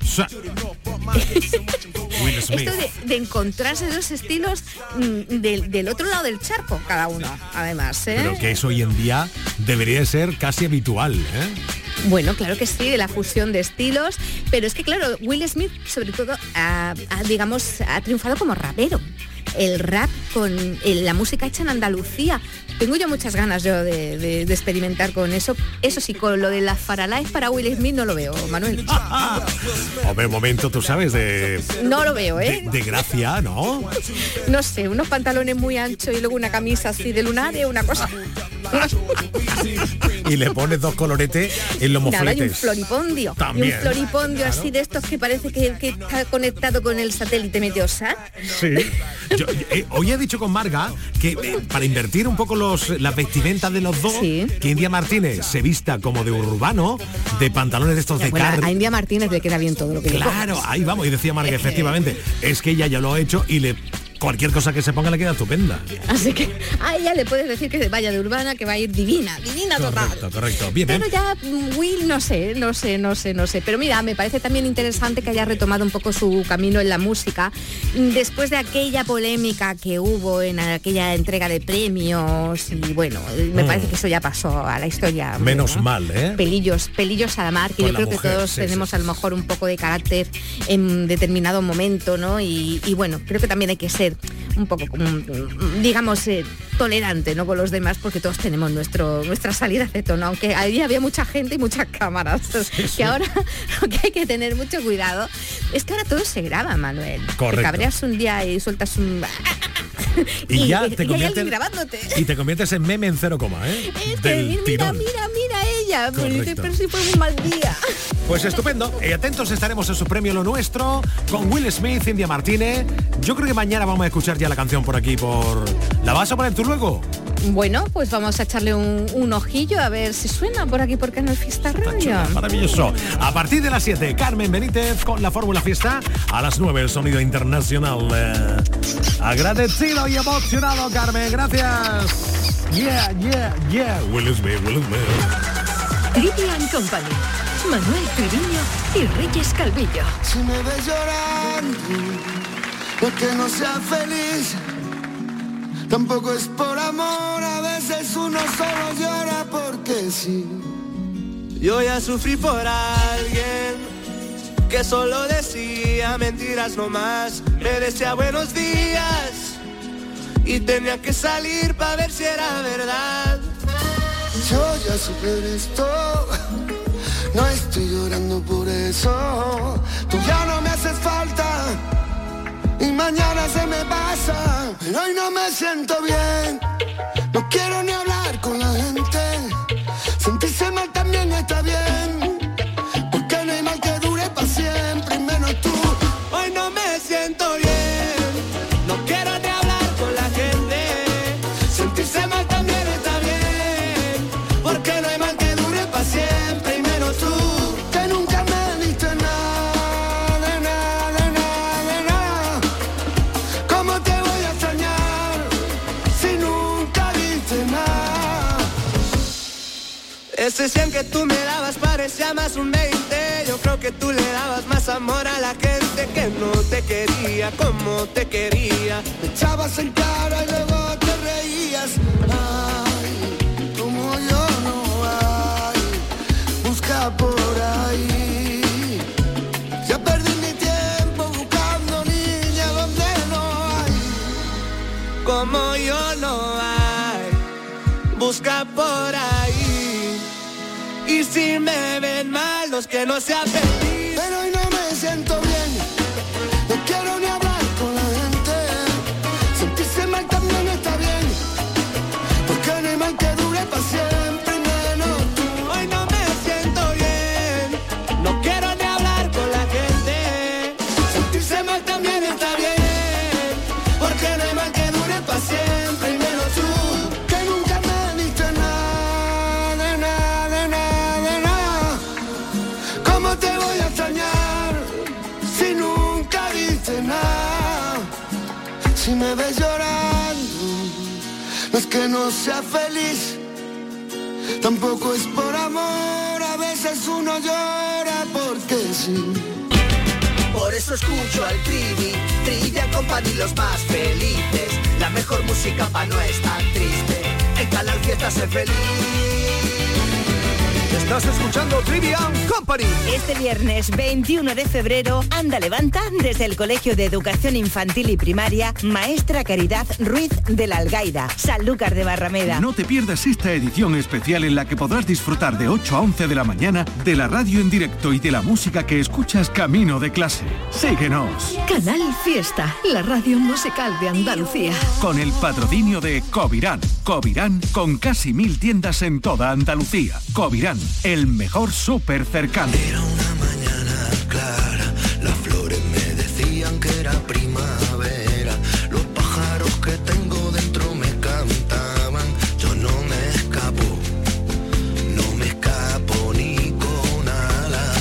Speaker 3: Will Smith.
Speaker 15: Esto de encontrarse 2 estilos del otro lado del charco, cada uno, además, ¿eh?
Speaker 3: Pero que eso hoy en día debería ser casi habitual, ¿eh?
Speaker 15: Bueno, claro que sí, de la fusión de estilos, pero es que claro, Will Smith sobre todo ha triunfado como rapero. El rap con la música hecha en Andalucía. Tengo yo muchas ganas de experimentar con eso. Eso sí, con lo de las Faralaes para Will Smith no lo veo, Manuel.
Speaker 3: Hombre, un momento, tú sabes de...
Speaker 15: No lo veo, ¿eh?
Speaker 3: De gracia, ¿no?
Speaker 15: No sé, unos pantalones muy anchos y luego una camisa así de lunares, una cosa...
Speaker 3: Y le pones 2 coloretes en los mofletes.
Speaker 15: Y un floripondio.
Speaker 3: También.
Speaker 15: Y un floripondio, claro, así de estos que parece que está conectado con el satélite Meteosat.
Speaker 3: Sí. Hoy he dicho con Marga que para invertir un poco las vestimentas de los dos, que India Martínez se vista como de urbano, de pantalones de estos de carne.
Speaker 15: A India Martínez le queda bien todo lo que
Speaker 3: Claro, ahí vamos. Y decía Marga, efectivamente, es que ella ya lo ha hecho y cualquier cosa que se ponga le queda estupenda.
Speaker 15: Así que a ella le puedes decir que vaya de urbana, que va a ir divina total.
Speaker 3: Correcto. Bien.
Speaker 15: Pero ya Will, no sé. Pero mira, me parece también interesante que haya retomado un poco su camino en la música, después de aquella polémica que hubo en aquella entrega de premios, y bueno, me parece que eso ya pasó a la historia.
Speaker 3: Menos mal, ¿eh?
Speaker 15: Pelillos a la mar, que yo creo que todos tenemos a lo mejor un poco de carácter en determinado momento, ¿no? Y bueno, creo que también hay que ser un poco, digamos, tolerante, ¿no?, con los demás, porque todos tenemos nuestras salidas de tono, aunque ahí había mucha gente y muchas cámaras, que ahora lo que hay que tener mucho cuidado es que ahora todo se graba, Manuel.
Speaker 3: Correcto.
Speaker 15: Te cabreas un día y sueltas un...
Speaker 3: y ya te
Speaker 15: conviertes grabándote.
Speaker 3: Y te conviertes en meme en 0, ¿eh?
Speaker 15: Mira ella, pero si fue un mal día.
Speaker 3: Pues estupendo. Atentos estaremos en su premio Lo Nuestro con Will Smith, India Martínez. Yo creo que mañana vamos a escuchar ya la canción por aquí. ¿La vas a poner tú luego?
Speaker 15: Bueno, pues vamos a echarle un ojillo a ver si suena por aquí por Canal Fiesta Radio.
Speaker 3: Maravilloso. A partir de las 7, Carmen Benítez con la Fórmula Fiesta. A las 9, el sonido internacional. Agradecido y emocionado, Carmen. Gracias. Yeah. Will Smith.
Speaker 10: Trivian Company. Manuel Triviño y Reyes Calvillo.
Speaker 8: Si me ves llorando, no es que no sea feliz, tampoco es por amor, a veces uno solo llora porque sí.
Speaker 16: Yo ya sufrí por alguien que solo decía mentiras nomás, me decía buenos días y tenía que salir para ver si era verdad.
Speaker 8: Yo ya superé esto, no estoy llorando por eso. Tú ya no me haces falta y mañana se me pasa. Pero hoy no me siento bien, no quiero ni hablar con la gente. Sentirse mal también está bien, porque no hay mal que dure para siempre, y menos tú.
Speaker 16: Hoy no me siento bien, no quiero ni hablar con la gente. Sentirse mal también está bien, porque no hay mal que dure para siempre, y menos tú.
Speaker 8: Que nunca me diste nada, de nada. ¿Cómo te voy a extrañar si nunca diste nada?
Speaker 16: Ese 100 que tú me dabas parecía más un 20. Yo creo que tú le dabas más amor a la gente que no te quería como te quería.
Speaker 8: Me echabas en cara y luego te reías. Ay, como yo no hay, busca por ahí. Ya perdí mi tiempo buscando ni
Speaker 16: busca por ahí. Y si me ven mal, los que no sean feliz.
Speaker 8: Pero hoy no me siento bien, no quiero ni hablar con la gente. Sentirse mal también está bien, porque no hay mal que dure para siempre, menos tú.
Speaker 16: Hoy no me siento bien, no quiero ni hablar con la gente.
Speaker 8: Sentirse mal también está bien, porque no hay mal que dure para siempre, y menos tú. Que nunca me diste nada, de nada, de nada, de nada. ¿Cómo te voy a extrañar si nunca diste nada? Si me ves llorando, no es que no sea feliz, tampoco es por amor, a veces uno llora porque sí.
Speaker 17: Por eso escucho al Trivi, Trivian Company, los más felices. La mejor música pa' no estar triste. En Canal Fiesta sé feliz.
Speaker 18: Estás escuchando Trivian Company.
Speaker 1: Este viernes 21 de febrero, Anda Levanta, desde el Colegio de Educación Infantil y Primaria, Maestra Caridad Ruiz de la Algaida, Sanlúcar de Barrameda.
Speaker 19: No te pierdas esta edición especial en la que podrás disfrutar de 8 a 11 de la mañana de la radio en directo y de la música que escuchas camino de clase. Síguenos.
Speaker 10: Canal Fiesta, la radio musical de Andalucía.
Speaker 19: Con el patrocinio de Covirán. Covirán con casi 1000 tiendas en toda Andalucía. Covirán, el mejor súper cercano.
Speaker 9: Era una mañana clara, las flores me decían que era primavera, los pájaros que tengo dentro me cantaban, yo no me escapo ni con ala.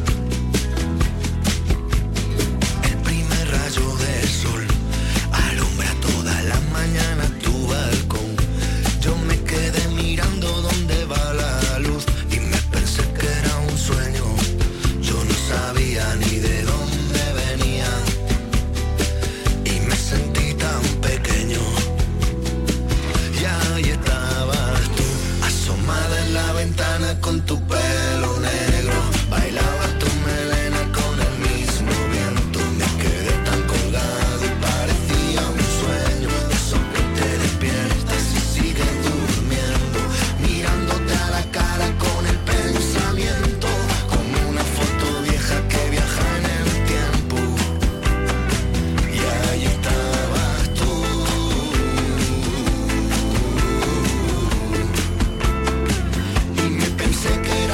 Speaker 9: El primer rayo del sol alumbra todas las mañanas tu balcón, yo me quedé mirando dónde va la luz. Que era un sueño, yo no sabía ni de dónde venía y me sentí tan pequeño. Y ahí estabas tú, asomada en la ventana con tu pelo negro, bailabas tu melena con el mismo viento. Me quedé tan colgado y parecía un sueño, eso que te despiertas y sigues durmiendo, mirándote a la cara con el pensamiento, como una foto vieja que viaja en el tiempo. Y ahí estabas tú. Y me pensé que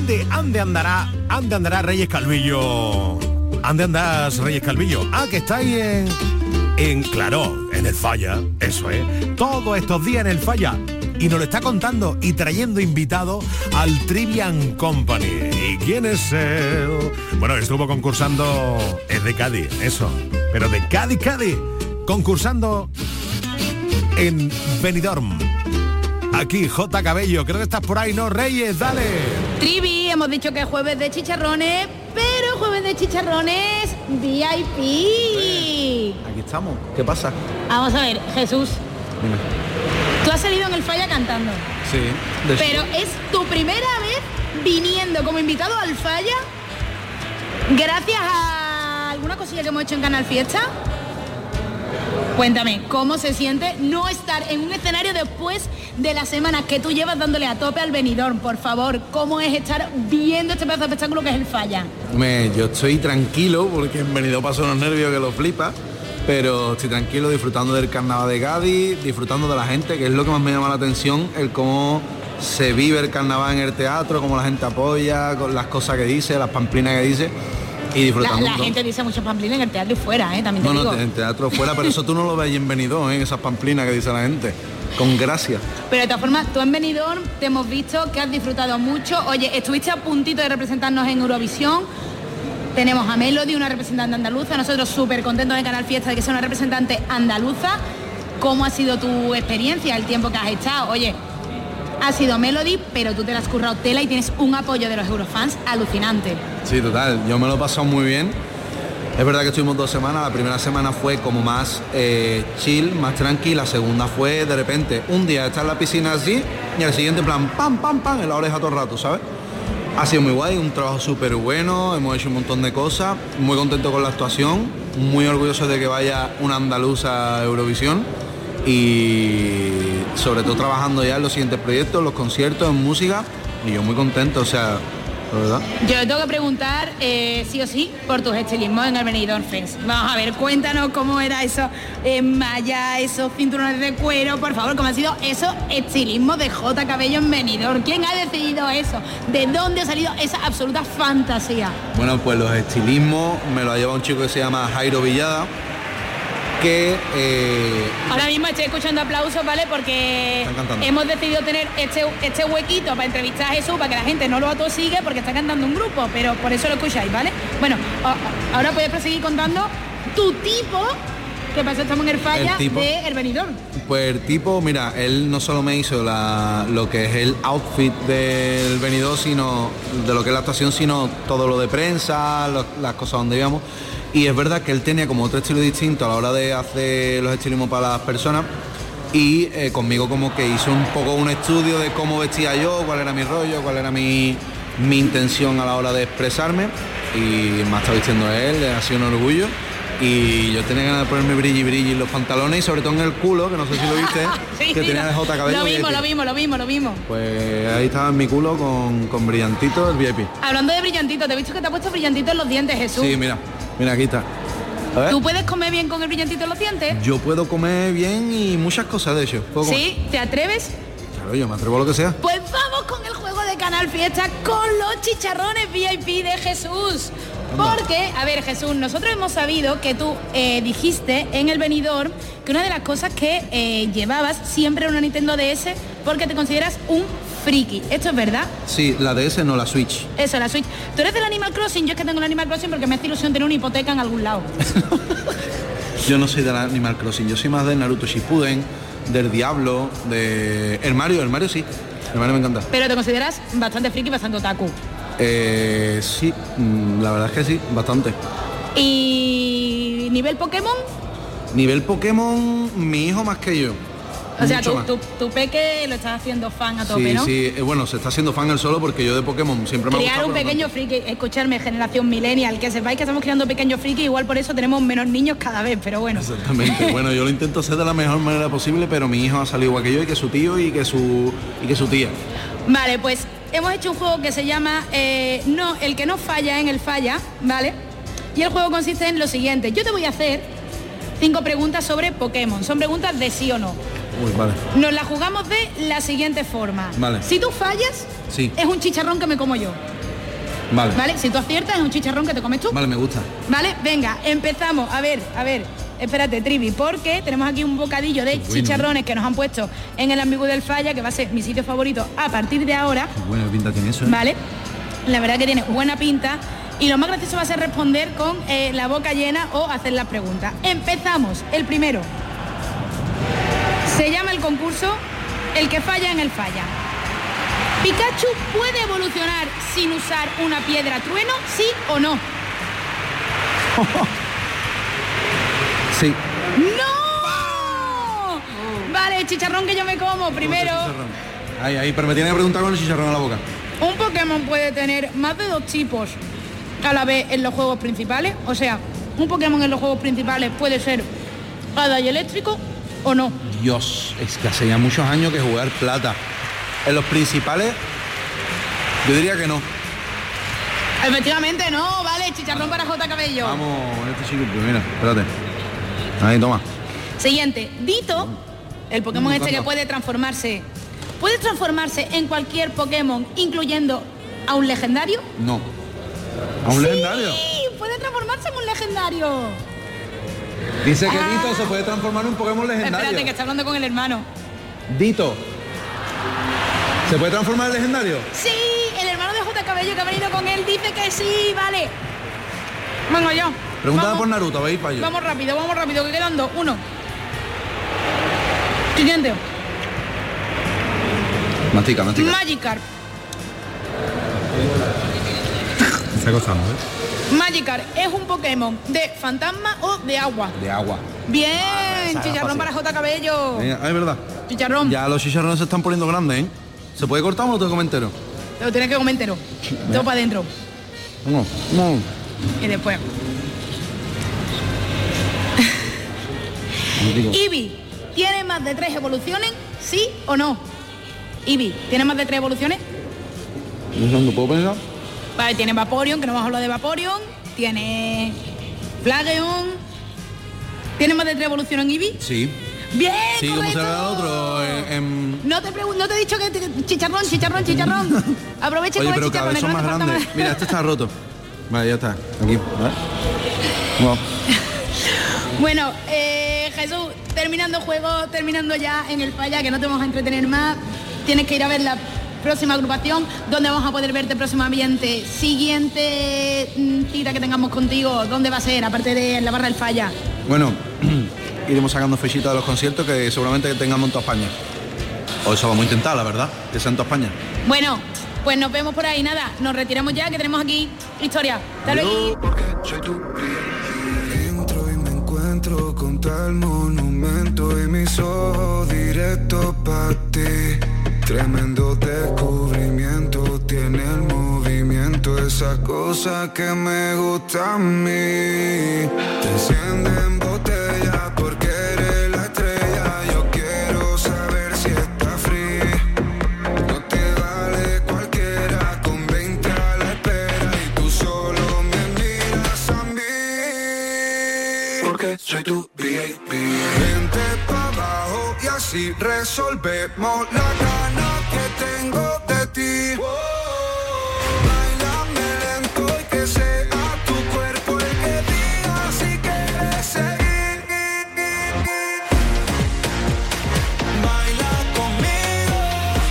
Speaker 3: ¿Ande andará Reyes Calvillo? ¿Ande andas Reyes Calvillo? Ah, que estáis claro, en el Falla, eso es. Todos estos días en el Falla. Y nos lo está contando y trayendo invitado al Trivian Company. ¿Y quién es él? Bueno, estuvo concursando, es de Cádiz, eso. Pero de Cádiz, concursando en Benidorm. Aquí, J. Cabello, creo que estás por ahí, ¿no, Reyes? Dale.
Speaker 20: Trivi, hemos dicho que es jueves de chicharrones, pero jueves de chicharrones VIP.
Speaker 21: Aquí estamos, ¿qué pasa?
Speaker 20: Vamos a ver, Jesús.
Speaker 21: Dime.
Speaker 20: Tú has salido en el Falla cantando.
Speaker 21: Sí.
Speaker 20: Pero es tu primera vez viniendo como invitado al Falla gracias a alguna cosilla que hemos hecho en Canal Fiesta. Cuéntame, ¿cómo se siente no estar en un escenario después de las semanas que tú llevas dándole a tope al Benidorm? Por favor, ¿cómo es estar viendo este pedazo de espectáculo que es el Falla?
Speaker 21: Yo estoy tranquilo porque en Benidorm paso unos nervios que lo flipa, pero estoy tranquilo disfrutando del carnaval de Cádiz, disfrutando de la gente, que es lo que más me llama la atención, el cómo se vive el carnaval en el teatro, cómo la gente apoya, con las cosas que dice, las pamplinas que dice. Y disfrutando.
Speaker 20: La gente dice muchos pamplinas en el teatro y fuera, también te digo.
Speaker 21: No, en teatro fuera, pero eso tú no lo ves en Benidorm, esas pamplinas que dice la gente, con gracia.
Speaker 20: Pero de todas formas, tú en Benidorm te hemos visto que has disfrutado mucho. Oye, estuviste a puntito de representarnos en Eurovisión. Tenemos a Melody, una representante andaluza. Nosotros súper contentos de Canal Fiesta de que sea una representante andaluza. ¿Cómo ha sido tu experiencia, el tiempo que has estado? Oye, ha sido Melody, pero tú te la has currado tela y tienes un apoyo de los Eurofans alucinante.
Speaker 21: Sí, total, yo me lo he pasado muy bien. Es verdad que estuvimos 2 semanas, la primera semana fue como más chill, más tranqui, la segunda fue de repente un día estar en la piscina así y al siguiente en plan pam, pam, pam, en la oreja todo el rato, ¿sabes? Ha sido muy guay, un trabajo súper bueno, hemos hecho un montón de cosas, muy contento con la actuación, muy orgulloso de que vaya una andaluza a Eurovisión y sobre todo trabajando ya en los siguientes proyectos, los conciertos, en música, y yo muy contento, o sea, la verdad.
Speaker 20: Yo tengo que preguntar, sí o sí, por tus estilismos en el Benidorm Fest. Vamos a ver, cuéntanos cómo era eso, malla, esos cinturones de cuero, por favor, cómo ha sido esos estilismos de J. Cabello en Benidorm. ¿Quién ha decidido eso? ¿De dónde ha salido esa absoluta fantasía?
Speaker 21: Bueno, pues los estilismos me lo ha llevado un chico que se llama Jairo Villada, que
Speaker 20: ahora mismo estoy escuchando aplausos, ¿vale? Porque hemos decidido tener este huequito para entrevistar a Jesús, para que la gente no lo atosigue, porque está cantando un grupo, pero por eso lo escucháis, ¿vale? Bueno, ahora puedes proseguir contando tu tipo, que pasó, estamos en el Falla de El Benidorm.
Speaker 21: Pues el tipo, mira, él no solo me hizo lo que es el outfit del Benidorm, sino de lo que es la actuación, sino todo lo de prensa, las cosas donde íbamos. Y es verdad que él tenía como otro estilo distinto a la hora de hacer los estilismos para las personas y conmigo como que hizo un poco un estudio de cómo vestía yo, cuál era mi rollo, cuál era mi intención a la hora de expresarme, y me ha estado vistiendo él, ha sido un orgullo, y yo tenía ganas de ponerme brilli en los pantalones y sobre todo en el culo, que no sé si lo viste, sí, que tenía de J. Cabello.
Speaker 20: Lo vimos.
Speaker 21: Pues ahí estaba en mi culo con brillantito el VIP.
Speaker 20: Hablando de brillantito, te he visto que te ha puesto brillantito en los dientes, Jesús.
Speaker 21: Sí, mira, aquí está. A ver.
Speaker 20: ¿Tú puedes comer bien con el brillantito en los dientes?
Speaker 21: Yo puedo comer bien y muchas cosas, de hecho.
Speaker 20: ¿Sí? ¿Te atreves?
Speaker 21: Claro, yo me atrevo a lo que sea.
Speaker 20: Pues vamos con el juego de Canal Fiesta con los chicharrones VIP de Jesús. Porque, a ver, Jesús, nosotros hemos sabido que tú dijiste en el Benidorm que una de las cosas que llevabas siempre era una Nintendo DS porque te consideras un friki. ¿Esto es verdad?
Speaker 21: Sí, la DS no, la Switch.
Speaker 20: Eso, la Switch. ¿Tú eres del Animal Crossing? Yo es que tengo el Animal Crossing porque me hace ilusión tener una hipoteca en algún lado.
Speaker 21: Yo no soy del Animal Crossing, yo soy más de Naruto Shippuden, del Diablo, de... El Mario sí. El Mario me encanta.
Speaker 20: Pero te consideras bastante friki y bastante otaku.
Speaker 21: Sí, la verdad es que sí, bastante.
Speaker 20: ¿Y nivel Pokémon?
Speaker 21: Nivel Pokémon, mi hijo más que yo.
Speaker 20: O sea, tu peque lo estás haciendo fan a tope,
Speaker 21: sí,
Speaker 20: ¿no?
Speaker 21: Sí, bueno, se está haciendo fan él solo porque yo de Pokémon siempre me ha gustado.
Speaker 20: Crear un pequeño friki, escucharme, generación millennial, que sepáis que estamos creando pequeños friki, igual por eso tenemos menos niños cada vez, pero bueno.
Speaker 21: Exactamente, bueno, yo lo intento hacer de la mejor manera posible, pero mi hijo ha salido igual que yo y que su tío y que su tía.
Speaker 20: Vale, pues hemos hecho un juego que se llama el que no falla en el Falla, ¿vale? Y el juego consiste en lo siguiente. Yo te voy a hacer 5 preguntas sobre Pokémon. Son preguntas de sí o no.
Speaker 21: Uy, vale.
Speaker 20: Nos la jugamos de la siguiente forma.
Speaker 21: Vale.
Speaker 20: Si tú fallas,
Speaker 21: sí,
Speaker 20: es un chicharrón que me como yo.
Speaker 21: Vale.
Speaker 20: Si tú aciertas es un chicharrón que te comes tú.
Speaker 21: Vale, me gusta.
Speaker 20: Vale, venga, empezamos. A ver, espérate, Trivi, porque tenemos aquí un bocadillo de chicharrones que nos han puesto en el Ambigu del Falla, que va a ser mi sitio favorito a partir de ahora.
Speaker 21: Qué buena pinta tiene eso, ¿eh?
Speaker 20: Vale, la verdad que tiene buena pinta. Y lo más gracioso va a ser responder con la boca llena o hacer las preguntas. Empezamos, el primero. Se llama el concurso El que falla en el falla. ¿Pikachu puede evolucionar sin usar una piedra trueno, sí o no?
Speaker 21: Sí.
Speaker 20: ¡No! Vale, chicharrón que yo me como primero.
Speaker 21: Ahí, pero me tiene que preguntar con el chicharrón a la boca.
Speaker 20: Un Pokémon puede tener más de 2 tipos a la vez en los juegos principales. O sea, un Pokémon en los juegos principales puede ser hada y eléctrico o no.
Speaker 21: Dios, es que hace ya muchos años que jugar plata. En los principales, yo diría que no.
Speaker 20: Efectivamente no, vale, chicharrón para J. Cabello.
Speaker 21: Vamos, este chico, mira, espérate. Ahí, toma.
Speaker 20: Siguiente, Ditto, el Pokémon este que puede transformarse en cualquier Pokémon, incluyendo a un legendario.
Speaker 21: No. ¿A un legendario?
Speaker 20: Sí, puede transformarse en un legendario.
Speaker 21: Dice que Ditto se puede transformar en un Pokémon legendario.
Speaker 20: Espérate, que está hablando con el hermano.
Speaker 21: Ditto, ¿se puede transformar en legendario?
Speaker 20: Sí, el hermano de J. Cabello que ha venido con él dice que sí, vale. Venga yo.
Speaker 21: Preguntada por Naruto, veis para allá.
Speaker 20: Vamos rápido, que quedan 2. 1. Siguiente.
Speaker 21: Mastica.
Speaker 20: Magikarp.
Speaker 3: Está gozando, ¿eh?
Speaker 20: Magikarp es un Pokémon de fantasma o de agua.
Speaker 21: De agua.
Speaker 20: Bien, chicharrón para J. Cabello.
Speaker 21: Es verdad.
Speaker 20: Chicharrón.
Speaker 21: Ya los chicharrones se están poniendo grandes, ¿eh? ¿Se puede cortar o no lo tengo que comer entero?
Speaker 20: Lo tienes que comer entero. Todo para adentro.
Speaker 21: No.
Speaker 20: Y después. Eevee, ¿tiene más de 3 evoluciones? ¿Sí o no? Eevee, ¿tiene más de 3 evoluciones?
Speaker 21: No puedo pensar.
Speaker 20: Vale, tiene Vaporeon, que no vamos a hablar de Vaporeon. Tiene Flageon. ¿Tiene más de 3 evoluciones en Eevee?
Speaker 21: Sí.
Speaker 20: Bien,
Speaker 21: sí, ¿cómo será el otro?
Speaker 20: No te he dicho que chicharrón. Aprovecha.
Speaker 21: Oye,
Speaker 20: con
Speaker 21: pero
Speaker 20: el
Speaker 21: cada vez son más grandes. Mira, este está roto. Vale, ya está. Aquí. ¿Vale? Wow.
Speaker 20: Bueno, Jesús, terminando juego, terminando ya en el Falla, que no te vamos a entretener más. Tienes que ir a ver la próxima agrupación, donde vamos a poder verte próximamente. Siguiente cita que tengamos contigo, ¿dónde va a ser? Aparte de la Barra del Falla.
Speaker 21: Bueno, iremos sacando fechitas de los conciertos que seguramente tengamos en toda España. O eso vamos a intentar, la verdad, que sea en toda España.
Speaker 20: Bueno, pues nos vemos por ahí. Nada, nos retiramos ya, que tenemos aquí historia. Hasta luego.
Speaker 8: Entro y me encuentro con tal monumento y mis ojos directos para ti. Tremendo descubrimiento, tiene el movimiento, esa cosa que me gusta a mí. Te enciende en botella porque eres la estrella. Yo quiero saber si está free. No te vale cualquiera, con 20 a la espera y tú solo me miras a mí. Porque soy tu VIP. Vente pa' abajo y así resolvemos la gana que tengo de ti. Báilame lento y que sea tu cuerpo el que diga si quieres seguir. Baila conmigo.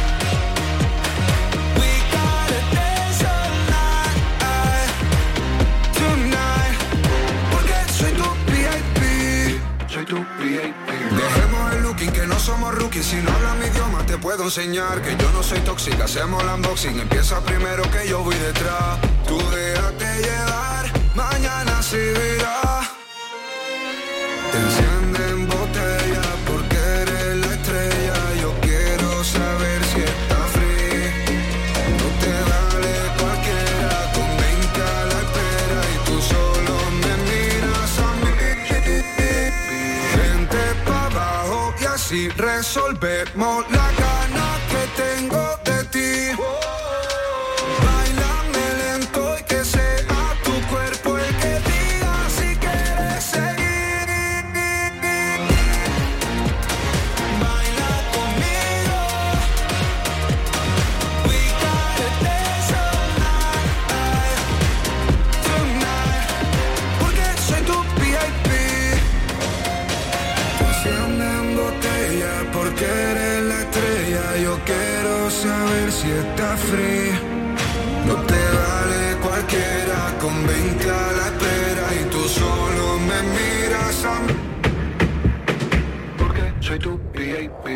Speaker 8: We gotta dance all night, tonight. Porque soy tu VIP. Soy tu VIP. Dejemos el looking, que no somos rookies. Si no hablas mi idioma te puedo enseñar que yo no soy tóxica. Hacemos el unboxing, empieza primero que yo voy detrás. Tú déjate llevar, mañana se verá. Te enciende en botella porque eres la estrella. Yo quiero saber si está free. No te vale cualquiera, con 20 a la espera y tú solo me miras a mí. Vente pa' abajo y así resolvemos la gana que tengo de ti. Báilame lento y que sea tu cuerpo el que diga si quieres seguir. Baila conmigo. We gotta dance all night. No te vale cualquiera con 20 a la espera y tú solo me miras a mí. Porque soy tu VIP.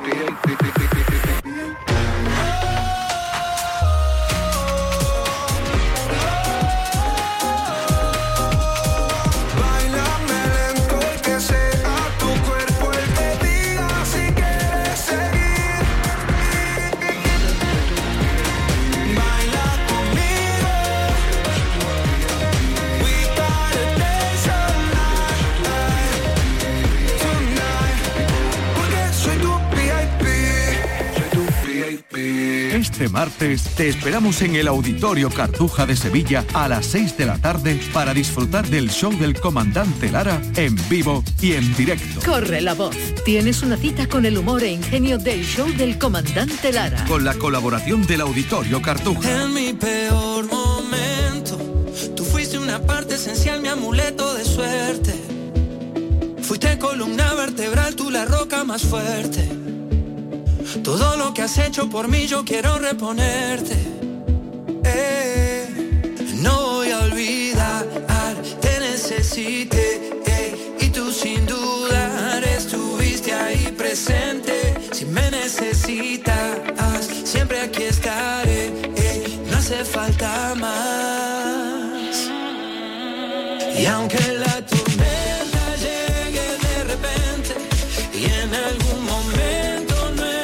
Speaker 19: Este martes te esperamos en el Auditorio Cartuja de Sevilla a las 6 de la tarde para disfrutar del show del Comandante Lara en vivo y en directo.
Speaker 10: Corre la voz. Tienes una cita con el humor e ingenio del show del Comandante Lara.
Speaker 19: Con la colaboración del Auditorio Cartuja.
Speaker 16: En mi peor momento, tú fuiste una parte esencial, mi amuleto de suerte. Fuiste columna vertebral, tú la roca más fuerte. Todo lo que has hecho por mí yo quiero reponerte. No voy a olvidar, te necesité, y tú sin dudar estuviste ahí presente. Si me necesitas, siempre aquí estaré, no hace falta más. Y aunque la tormenta llegue de repente y en algún momento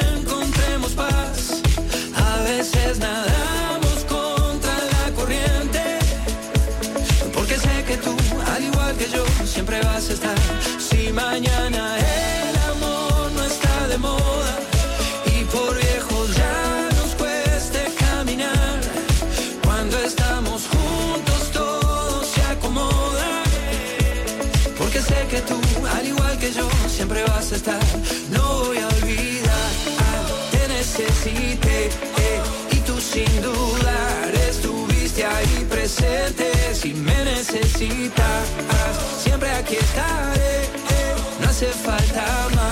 Speaker 16: a veces nadamos contra la corriente, porque sé que tú, al igual que yo, siempre vas a estar. Si mañana el amor no está de moda y por viejos ya nos cueste caminar, cuando estamos juntos todo se acomoda, porque sé que tú, al igual que yo, siempre vas a estar. No voy a olvidar, te necesité, y tú sin dudar estuviste ahí presente. Si me necesitas, siempre aquí estaré, no hace falta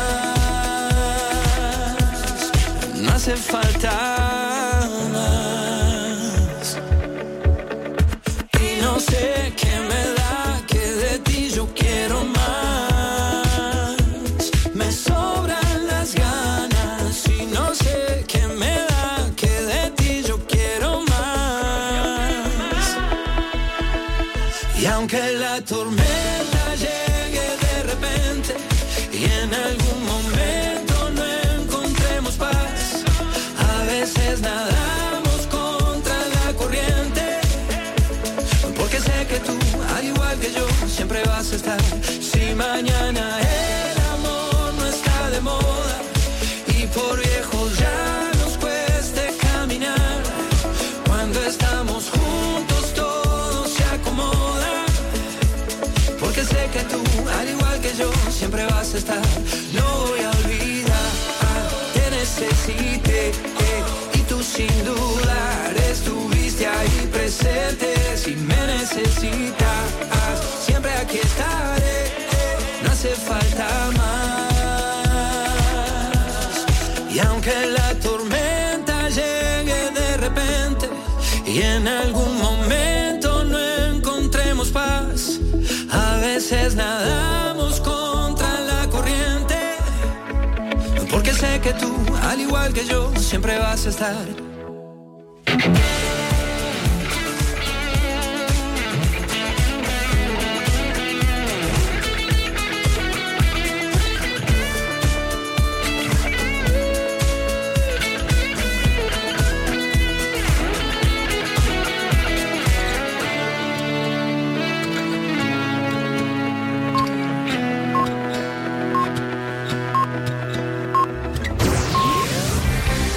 Speaker 16: más, no hace falta más. Y no sé qué me da, que de ti yo quiero más. Me sobran las ganas y no sé qué me da, que de ti yo quiero más. Y aunque la tormenta llegue de repente y en algún momento no encontremos paz, a veces nadamos contra la corriente, porque sé que tú, al igual que yo, siempre vas a estar. Si mañana el amor no está de moda y por viejos ya nos cueste caminar, cuando estamos juntos todo se acomoda, porque sé que tú, al igual que yo, siempre vas a estar. No voy a olvidar, te necesité, y tú sin dudar estuviste ahí presente. Si me necesitas, siempre aquí estaré, no hace falta más. Y aunque la tormenta llegue de repente y en algún momento no encontremos paz, a veces nadamos contra la corriente, porque sé que tú, al igual que yo, siempre vas a estar.